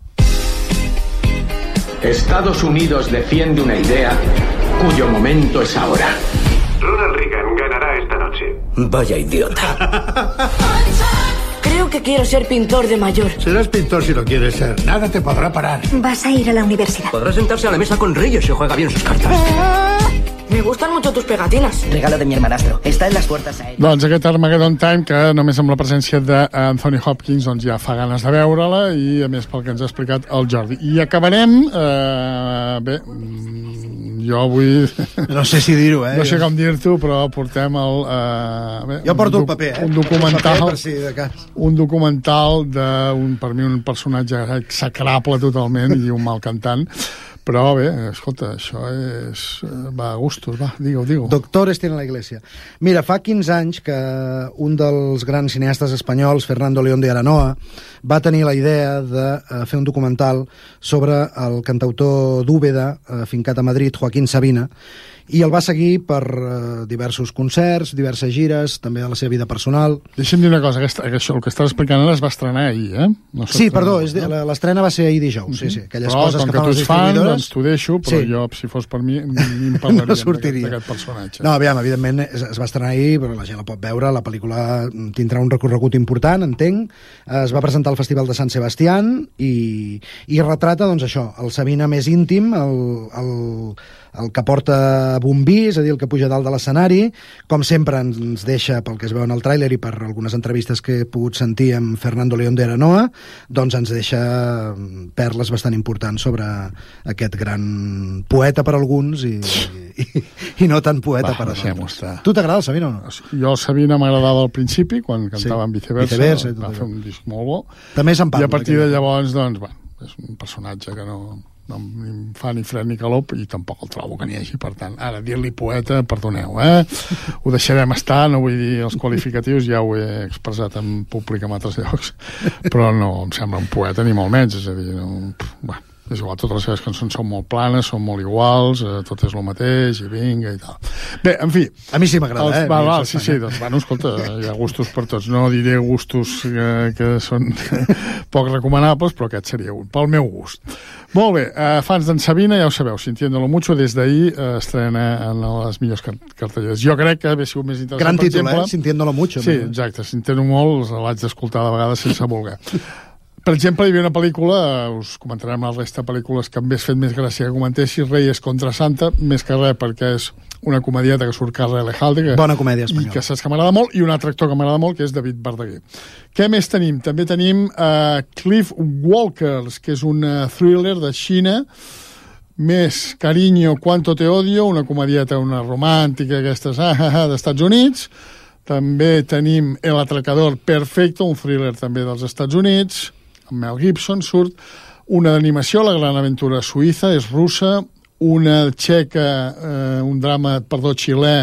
Estados Unidos defiende una idea cuyo momento es ahora. Ronald Reagan ganará esta noche. Vaya idiota. Creo que quiero ser pintor de mayor. Serás pintor si lo quieres ser. Nada te podrá parar. Vas a ir a la universidad. Podrá sentarse a la mesa con Reyes si juega bien sus cartas. Me gustan mucho tus pegatinas. Regalo de mi hermanastro. Está en las puertas a ell. Doncs aquest Armageddon Time, que només amb la presència d'Anthony Hopkins ja fa ganes de veure-la, i a més pel que ens ha explicat el Jordi. I acabarem... jo avui... No sé si dir-ho, No sé com dir-t'ho, però portem el... jo porto el paper, Un documental, per si de cas. Un documental per mi un personatge execrable totalment i un mal cantant. Però bé, escolta, això va a gustos, va, digue-ho. Doctores tiene la iglesia. Mira, fa 15 anys que un dels grans cineastes espanyols, Fernando León de Aranoa, va tenir la idea de fer un documental sobre el cantautor d'Úbeda, fincat a Madrid, Joaquín Sabina, i el va seguir per diversos concerts, diverses gires, també de la seva vida personal. Deixa'm dir una cosa, que això, el que estàs explicant ara es va estrenar ahir, No sí, perdó, l'estrena va ser ahir dijous, sí. Aquelles coses que fan les distribuïdores... Doncs t'ho deixo, però jo, si fos per mi, ni em parlaria d'aquest personatge. No, aviam, evidentment es va estrenar ahir, però la gent la pot veure, la pel·lícula tindrà un recorregut important, entenc. Es va presentar al Festival de Sant Sebastián i retrata, doncs això, el Sabina més íntim, el que porta bombí, és a dir, el que puja dalt de l'escenari. Com sempre ens deixa, pel que es veu en el tràiler i per algunes entrevistes que he pogut sentir amb Fernando León de Aranoa, doncs ens deixa perles bastant importants sobre aquest gran poeta per alguns i no tan poeta per altres. Tu t'agrada el Sabina o no? Jo el Sabina m'agradava al principi, quan cantava en Viceversa, va fer un disc molt bo. També se'n parla. I a partir de llavors, doncs, és un personatge que no em fa ni fred ni calor i tampoc el trobo que n'hi hagi, per tant ara dir-li poeta, perdoneu, ho deixarem estar, no vull dir els qualificatius, ja ho he expressat en públic en altres llocs, però no em sembla un poeta ni molt menys, és a dir, És igual, totes les seves cançons són molt planes, són molt iguals, tot és el mateix, i vinga, i tal. Bé, en fi... A mi sí m'agrada, Sí, doncs, bueno, escolta, hi ha gustos per tots. No diré gustos que són poc recomanables, però aquest seria un, pel meu gust. Molt bé, fans d'en Sabina, ja ho sabeu, Sintiéndolo Mucho, des d'ahir estrena en les millors cartelleres. Jo crec que hauria sigut més interessant, gran títol, per exemple... Sintiéndolo Mucho. Sí, exacte, Sintiéndolo molt, l'haig d'escoltar de vegades sense voler. Per exemple, hi havia una pel·lícula, us comentarem la resta de pel·lícules que m'hagués fet més gràcia que comentessis, Reyes contra Santa, més que res perquè és una comedieta que surt Carla Elejalde, bona comèdia espanyola, i que saps que m'agrada molt, i un altre actor que m'agrada molt, que és David Verdaguer. Què més tenim? També tenim Cliff Walkers, que és un thriller de Xina, més Cariño, Cuánto te odio, una comedieta, una romàntica, aquestes d'Estats Units. També tenim El atracador perfecto, un thriller també dels Estats Units, amb Mel Gibson, surt una d'animació, La gran aventura suïssa, és russa, una txeca, un drama, xilè,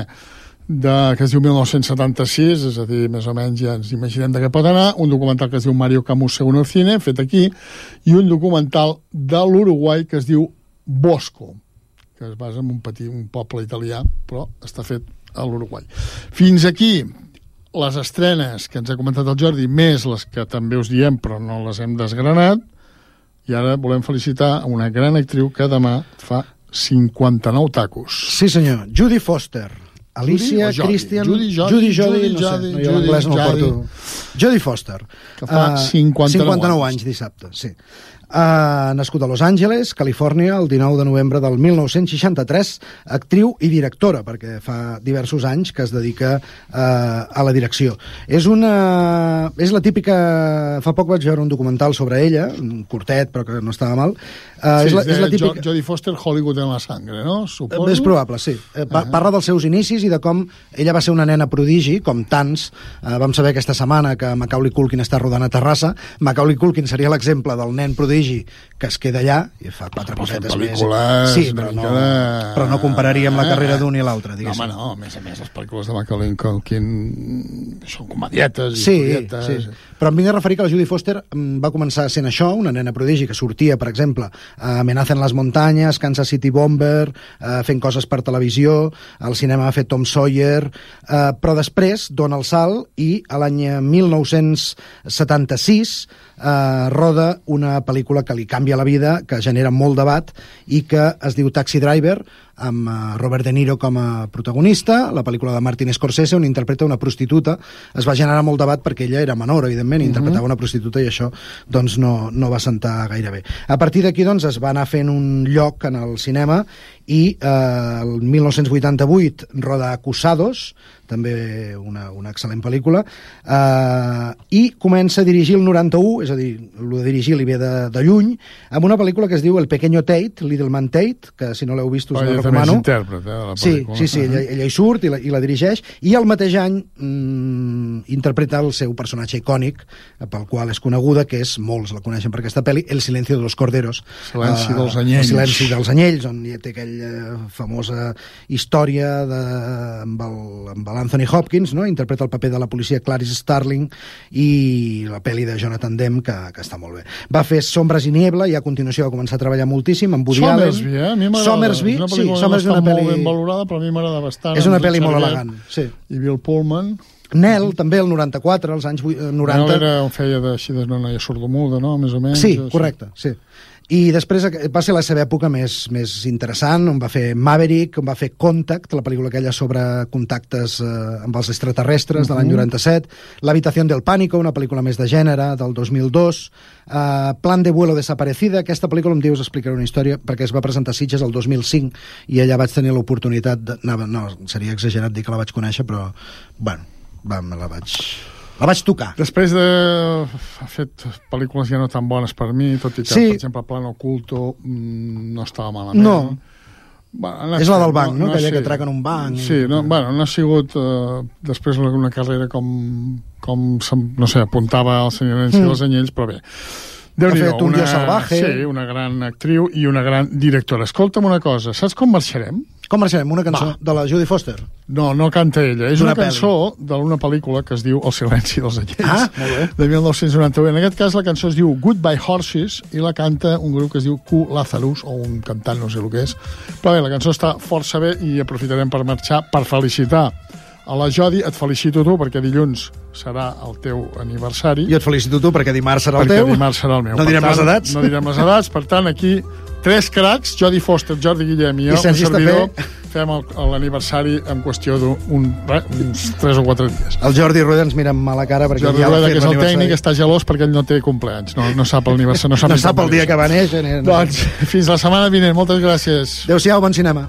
que es diu 1976, és a dir, més o menys ja ens imaginem de què pot anar, un documental que es diu Mario Camus según el cine, fet aquí, i un documental de l'Uruguai que es diu Bosco, que es basa en un poble italià, però està fet a l'Uruguai. Fins aquí les estrenes que ens ha comentat el Jordi, més les que també us diem però no les hem desgranat, i ara volem felicitar una gran actriu que demà fa 59 tacos. Sí senyor, Judy Foster, Alicia Christian... Jodie, no sé, jo l'anglès no el porto. Jodie Foster, que fa 59 anys dissabte, sí. Nascut a Los Angeles, Califòrnia, el 19 de novembre del 1963, actriu i directora, perquè fa diversos anys que es dedica a la direcció. És la típica... Fa poc vaig veure un documental sobre ella, un curtet, però que no estava mal. És la típica... Jodie Foster, Hollywood en la sangre, no? Suposo. És probable, sí. Parla dels seus inicis i de com ella va ser una nena prodigi, com tants. Vam saber aquesta setmana que Macaulay Culkin està rodant a Terrassa. Macaulay Culkin seria l'exemple del nen prodigi que es queda allà i fa 4 cosetes més. Sí, però no compararíem la carrera d'un i l'altre, diguéssim. No, a més, les pel·lícules de Macaulay Culkin són comedietes i comedietes. Sí. Però em vinc a referir que la Judy Foster va començar sent això, una nena prodigi que sortia, per exemple, a Amenaza en les muntanyes, Kansas City Bomber, fent coses per televisió, al cinema ha fet Tom Sawyer, però després dona el salt i a l'any 1976 roda una pel·lícula que li canvia la vida, que genera molt debat i que es diu Taxi Driver, amb Robert De Niro com a protagonista, la pel·lícula de Martin Scorsese, on interpreta una prostituta. Es va generar molt debat perquè ella era menor, evidentment, interpretava una prostituta i això doncs, no va sentar gaire bé. A partir d'aquí doncs, es va anar fent un lloc en el cinema i el 1988 roda Acusados, també una excel·lent pel·lícula, i comença a dirigir el 91, és a dir, el de dirigir li ve de lluny, amb una pel·lícula que es diu El pequeño Tate, Little Man Tate, que si no l'heu vist us la recomano. Intèrpret, la pel·lícula. Sí, ella hi surt i la dirigeix, i al mateix any interpreta el seu personatge icònic, pel qual és coneguda, que és, molts la coneixen per aquesta pel·li, El silencio de los corderos. Silenci dels anyells. El silenci dels anyells, on hi té aquella famosa història amb l'Anthony Hopkins, no? Interpreta el paper de la policia Clarice Starling, i la pel·li de Jonathan Demme, que està molt bé. Va fer Sombres i Niebla, i a continuació va començar a treballar moltíssim amb Woody Allen. A mi m'agrada. Somersby, sí, Somersby és una pel·li molt ben valorada, però a mi m'agrada bastant. És una pel·li molt elegant, sí. I Bill Pullman. Nell, també, el 94, als anys 90. Nell feia així de noia sordomuda, no?, més o menys. Sí, correcte, sí. I després va ser la seva època més interessant, on va fer Maverick, on va fer Contact, la pel·lícula aquella sobre contactes amb els extraterrestres de l'any 97, L'habitació del pànico, una pel·lícula més de gènere, del 2002, Plan de vuelo desaparecida, aquesta pel·lícula em dius explicaré una història, perquè es va presentar a Sitges el 2005, i allà vaig tenir l'oportunitat, no, seria exagerat dir que la vaig conèixer, però, bueno, la vaig tocar. Després ha fet pel·lícules ja no tan bones per mi, tot i que, per exemple, Plan Oculto no estava malament. No. És la del banc, no? Aquella que atraquen un banc. Sí, no ha sigut després una carrera com no sé, apuntava al Silenci dels anyells, però bé. Ha fet Un dia salvaje. Sí, una gran actriu i una gran directora. Escolta'm una cosa, saps com marxarem? Com marxarem? Una cançó de la Judy Foster? No, no canta ella. És una cançó d'una pel·lícula que es diu El silenci dels agents, de 1991. En aquest cas la cançó es diu Goodbye Horses i la canta un grup que es diu Q Lazarus, o un cantant, no sé el que és. Però bé, la cançó està força bé i aprofitarem per marxar per felicitar a la Jodi. Et felicito tu perquè dilluns serà el teu aniversari. I et felicito tu perquè dimarts serà el teu. Perquè dimarts serà el meu. No direm les edats. No direm les edats. Per tant, aquí 3 cracs, Jodi Foster, Jordi Guillem i jo, un servidor, fem l'aniversari en qüestió d'uns 3 o 4 dies. El Jordi Rueda ens mira amb mala cara perquè Jordi Rueda, que és el tècnic, està gelós perquè ell no té compleanys. No sap l'aniversari. No sap el dia que va néixer. Doncs fins la setmana vinent. Moltes gràcies. Adéu-siau, bon cinema.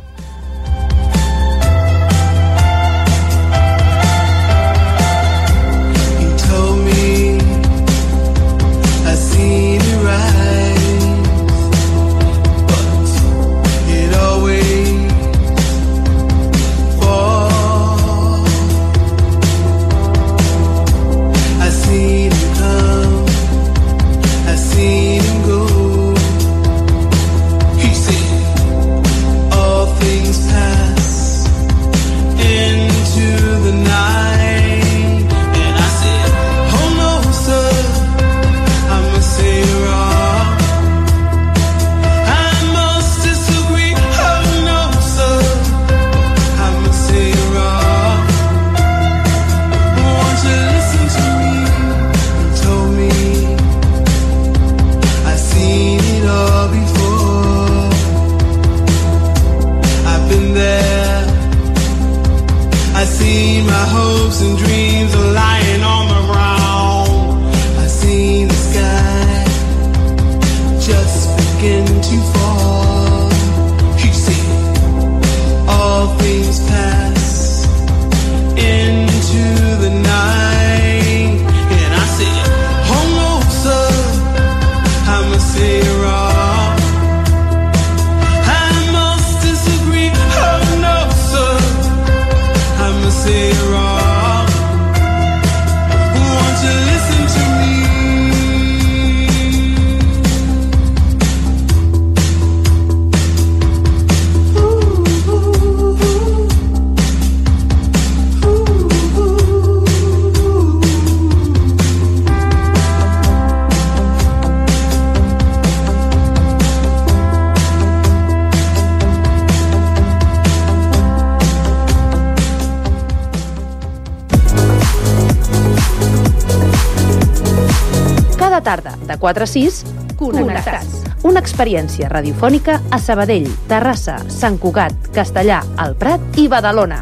Tarda, de 4 a 6, Connectats. Una experiència radiofònica a Sabadell, Terrassa, Sant Cugat, Castellà, El Prat i Badalona.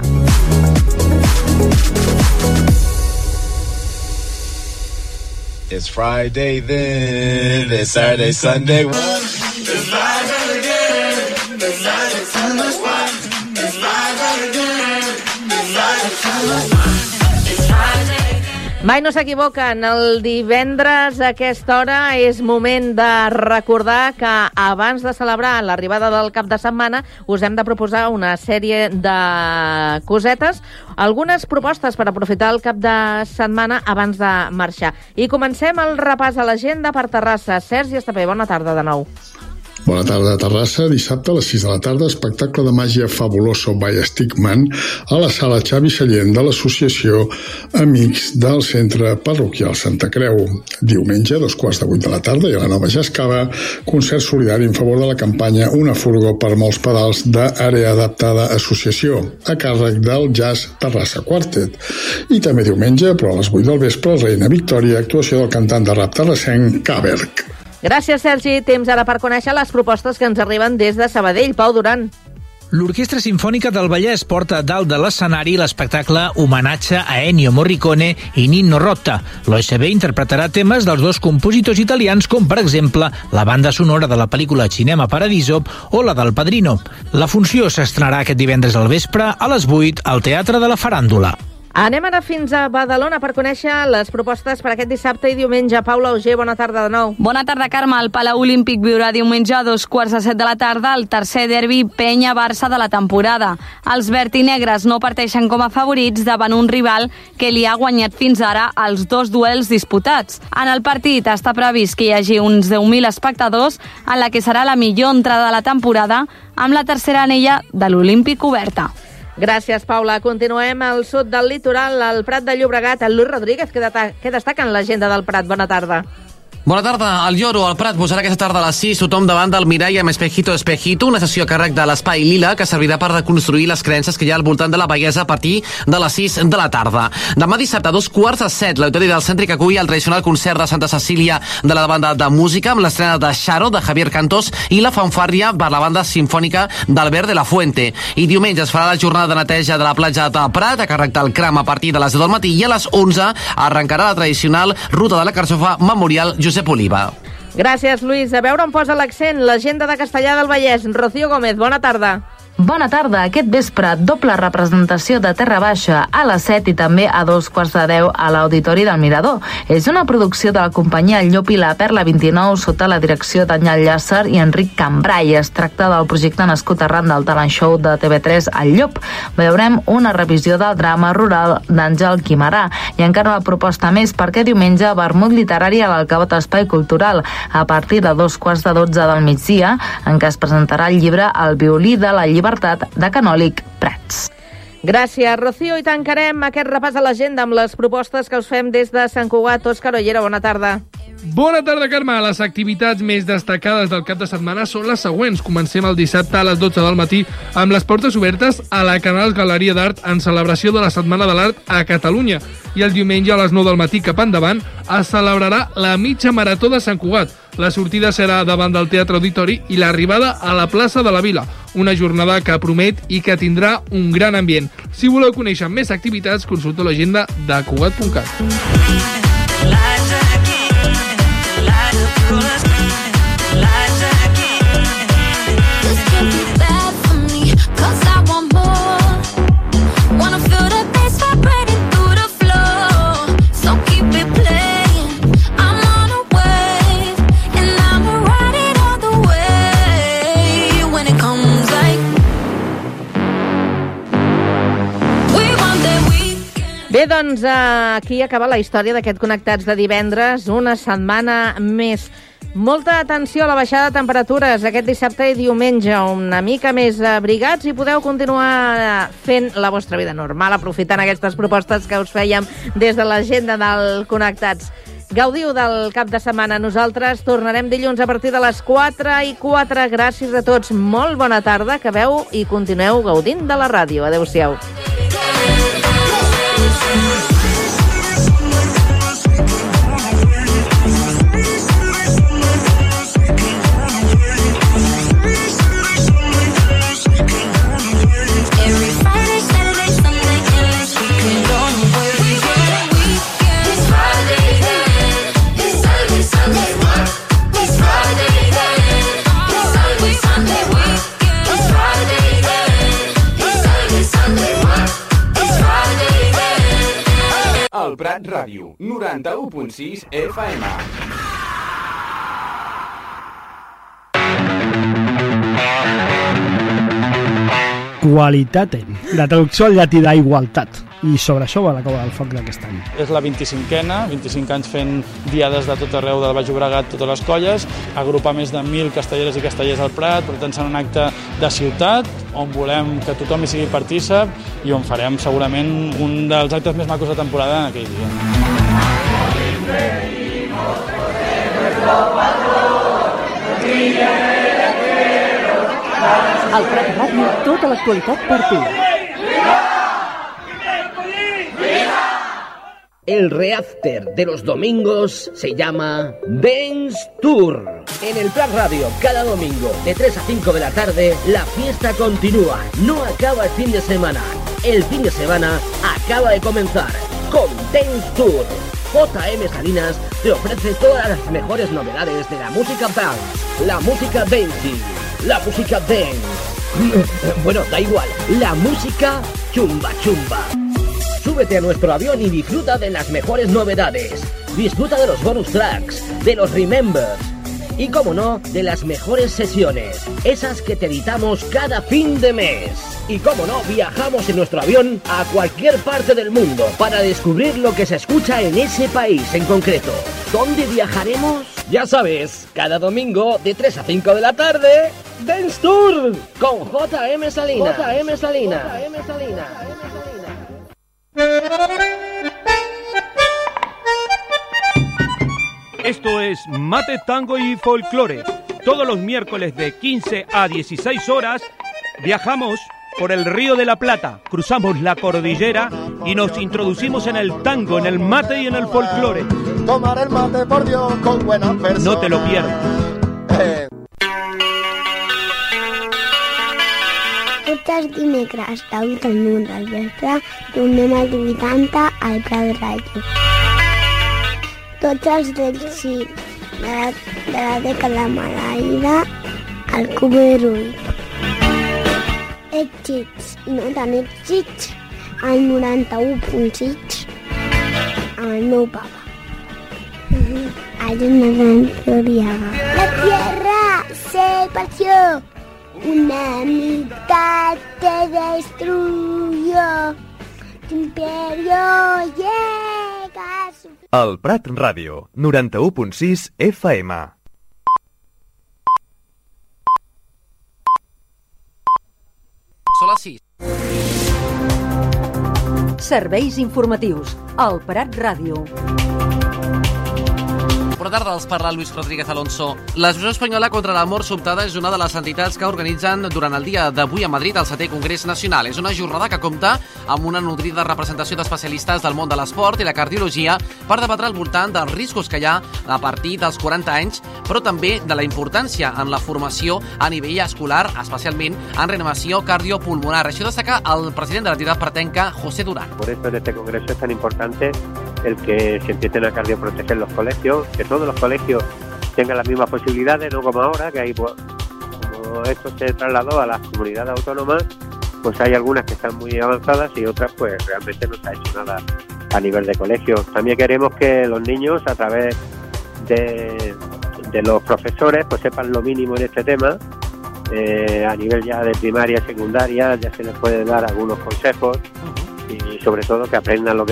It's Friday then, it's Saturday, Sunday. It's Friday again, it's Saturday, Sunday. It's Friday again, it's Saturday, Sunday. Mai no s'equivoquen, el divendres a aquesta hora és moment de recordar que abans de celebrar l'arribada del cap de setmana us hem de proposar una sèrie de cosetes, algunes propostes per aprofitar el cap de setmana abans de marxar. I comencem el repàs a l'agenda per Terrassa. Sergi Estapé, bona tarda de nou. Bona tarda a Terrassa. Dissabte a les 6 de la tarda, espectacle de màgia Fabuloso by Stickman a la sala Xavi Sallent de l'associació Amics del Centre Parroquial Santa Creu. Diumenge, a 7:15 de la tarda, i a la Nova Jascava, concert solidari en favor de la campanya Una furgó per molts pedals d'Àrea Adaptada Associació, a càrrec del Jazz Terrassa Quartet. I també diumenge, però a les 8 del vespre, Reina Victòria, actuació del cantant de rap terrassenc Caberc. Gràcies, Sergi. Temps ara per conèixer les propostes que ens arriben des de Sabadell. Pau Duran. L'Orquestra Simfònica del Vallès porta dalt de l'escenari l'espectacle Homenatge a Ennio Morricone i Nino Rota. L'OSB interpretarà temes dels dos compositors italians, com per exemple la banda sonora de la pel·lícula Cinema Paradiso o la del Padrino. La funció s'estrenarà aquest divendres al vespre a les 8 al Teatre de la Faràndula. Anem ara fins a Badalona per conèixer les propostes per aquest dissabte i diumenge. Paula Auger, bona tarda de nou. Bona tarda, Carme. El Palau Olímpic viurà diumenge a 7:15 de la tarda el tercer derbi Penya-Barça de la temporada. Els verd i negres no parteixen com a favorits davant un rival que li ha guanyat fins ara els 2 duels disputats. En el partit està previst que hi hagi uns 10.000 espectadors, en la que serà la millor entrada de la temporada amb la tercera anella de l'Olímpic oberta. Gràcies, Paula. Continuem al sud del litoral, al Prat de Llobregat. El Luis Rodríguez, què destaca en l'agenda del Prat? Bona tarda. Bona tarda. El Lloro, al Prat, posarà aquesta tarda a les 6 tothom davant del mirall amb Espejito Espejito, una sessió a càrrec de l'Espai Lila que servirà per reconstruir les creences que hi ha al voltant de la bellesa a partir de les 6 de la tarda. Demà dissabte, a 2:15, l'Auditori del Cèntric acull el tradicional concert de Santa Cecília de la banda de música amb l'estrena de Xaro, de Javier Cantos, i la fanfàrria per la banda sinfònica d'Albert de la Fuente. I diumenge es farà la jornada de neteja de la platja de Prat a càrrec del Cram a partir de les 10 del matí i a les 11 arrencarà la tradicional Ruta de la Carxofa Memorial Josep Oliva. Gràcies, Lluís. A veure on posa l'accent l'agenda de Castellar del Vallès. Rocío Gómez, bona tarda. Bona tarda. Aquest vespre, doble representació de Terra Baixa a les 7 i també a 2:15 a l'Auditori del Mirador. És una producció de la companyia El Llop i la Perla 29 sota la direcció d'Anyal Llàcer i Enric Cambrai. Es tracta del projecte nascut arran del talent show de TV3 El Llop. Veurem una revisió del drama rural d'Àngel Guimarà i encara una proposta més perquè diumenge vermut literari a l'Alcavot Espai Cultural a partir de 2:15 del migdia, en què es presentarà el llibre El violí de la llibertat de Canòlic Prats. Gràcies, Rocío. I tancarem aquest repàs a l'agenda amb les propostes que us fem des de Sant Cugat. Òscar Ollera, bona tarda. Bona tarda, Carme. Les activitats més destacades del cap de setmana són les següents. Comencem el dissabte a les 12 del matí amb les portes obertes a la Canals Galeria d'Art en celebració de la Setmana de l'Art a Catalunya. I el diumenge a les 9 del matí cap endavant es celebrarà la mitja marató de Sant Cugat. La sortida serà davant del Teatre Auditori i l'arribada a la plaça de la Vila. Una jornada que promet i que tindrà un gran ambient. Si voleu conèixer més activitats, consulteu l'agenda de Cugat.cat. Bé, doncs aquí acaba la història d'aquest Connectats de divendres, una setmana més. Molta atenció a la baixada de temperatures aquest dissabte i diumenge, una mica més abrigats i podeu continuar fent la vostra vida normal, aprofitant aquestes propostes que us fèiem des de l'agenda del Connectats. Gaudiu del cap de setmana. Nosaltres tornarem dilluns a partir de les 4:04. Gràcies a tots. Molt bona tarda. Acabeu i continueu gaudint de la ràdio. Adéu-siau. El Prat Ràdio, 91.6 FM. Qualitate, la traducció al llatí d'igualtat. I sobre això va la Cova del Foc d'aquest any. És la 25a, 25 anys fent diades de tot arreu del Baix Llobregat, totes les colles, agrupar més de 1.000 castelleres i castellers al Prat, per tant serà un acte de ciutat, on volem que tothom hi sigui partícip i on farem segurament un dels actes més macos de temporada en aquell dia. Al Prat Ràdio, tota l'actualitat per tu. El reafter de los domingos se llama Dance Tour. En el Prat Radio, cada domingo, de 3 a 5 de la tarde, la fiesta continúa. No acaba el fin de semana. El fin de semana acaba de comenzar con Dance Tour. JM Salinas te ofrece todas las mejores novedades de la música dance, la música dancing, la música dance. Bueno, da igual, la música chumba chumba. súbete a nuestro avión y disfruta de las mejores novedades. Disfruta de los bonus tracks, de los remembers y, como no, de las mejores sesiones, esas que te editamos cada fin de mes. Y, como no, viajamos en nuestro avión a cualquier parte del mundo para descubrir lo que se escucha en ese país en concreto. ¿Dónde viajaremos? Ya sabes, cada domingo de 3 a 5 de la tarde, Dance Tour con JM Salinas. JM Salinas. JM Salinas. Esto es Mate, Tango y Folclore. Todos los miércoles de 15 a 16 horas viajamos por el Río de la Plata, cruzamos la cordillera y nos introducimos en el tango, en el mate y en el folclore. Tomar el mate, por Dios, con buenas personas. No te lo pierdas. Tots els dimecres de 8 a 9 del vespre tornem als 80 al Prat Ràdio. Tots els d'èxit de la dècada maleïda al Cuber 8. Èxits i no tan èxits al 91.6 amb el meu papa. Hay una gran teoría. La tierra se partió. Una mitad te destruyó. Tu imperio llega a su... El Prat Ràdio, 91.6 FM. Són les 6. Serveis informatius. El Prat Ràdio. Bona tarda, els parla Luis Rodríguez Alonso. L'Associació Espanyola contra la Mort Sobtada és una de les entitats que organitzen durant el dia d'avui a Madrid el 7è Congrés Nacional. És una jornada que compta amb una nodrida representació d'especialistes del món de l'esport i la cardiologia per debatre al voltant dels riscos que hi ha a partir dels 40 anys, però també de la importància en la formació a nivell escolar, especialment en reanimació cardiopulmonar. Això destaca el president de l'entitat pratenca, José Durán. Por eso en este congreso es tan importante el que se empiecen a cardioproteger los colegios, que todos los colegios tengan las mismas posibilidades, no como ahora, que hay, pues, como esto se trasladó a las comunidades autónomas, pues hay algunas que están muy avanzadas y otras pues realmente no se ha hecho nada a nivel de colegios. También queremos que los niños, a través de los profesores, pues sepan lo mínimo en este tema. A nivel ya de primaria, secundaria, ya se les puede dar algunos consejos y sobre todo que aprendan lo que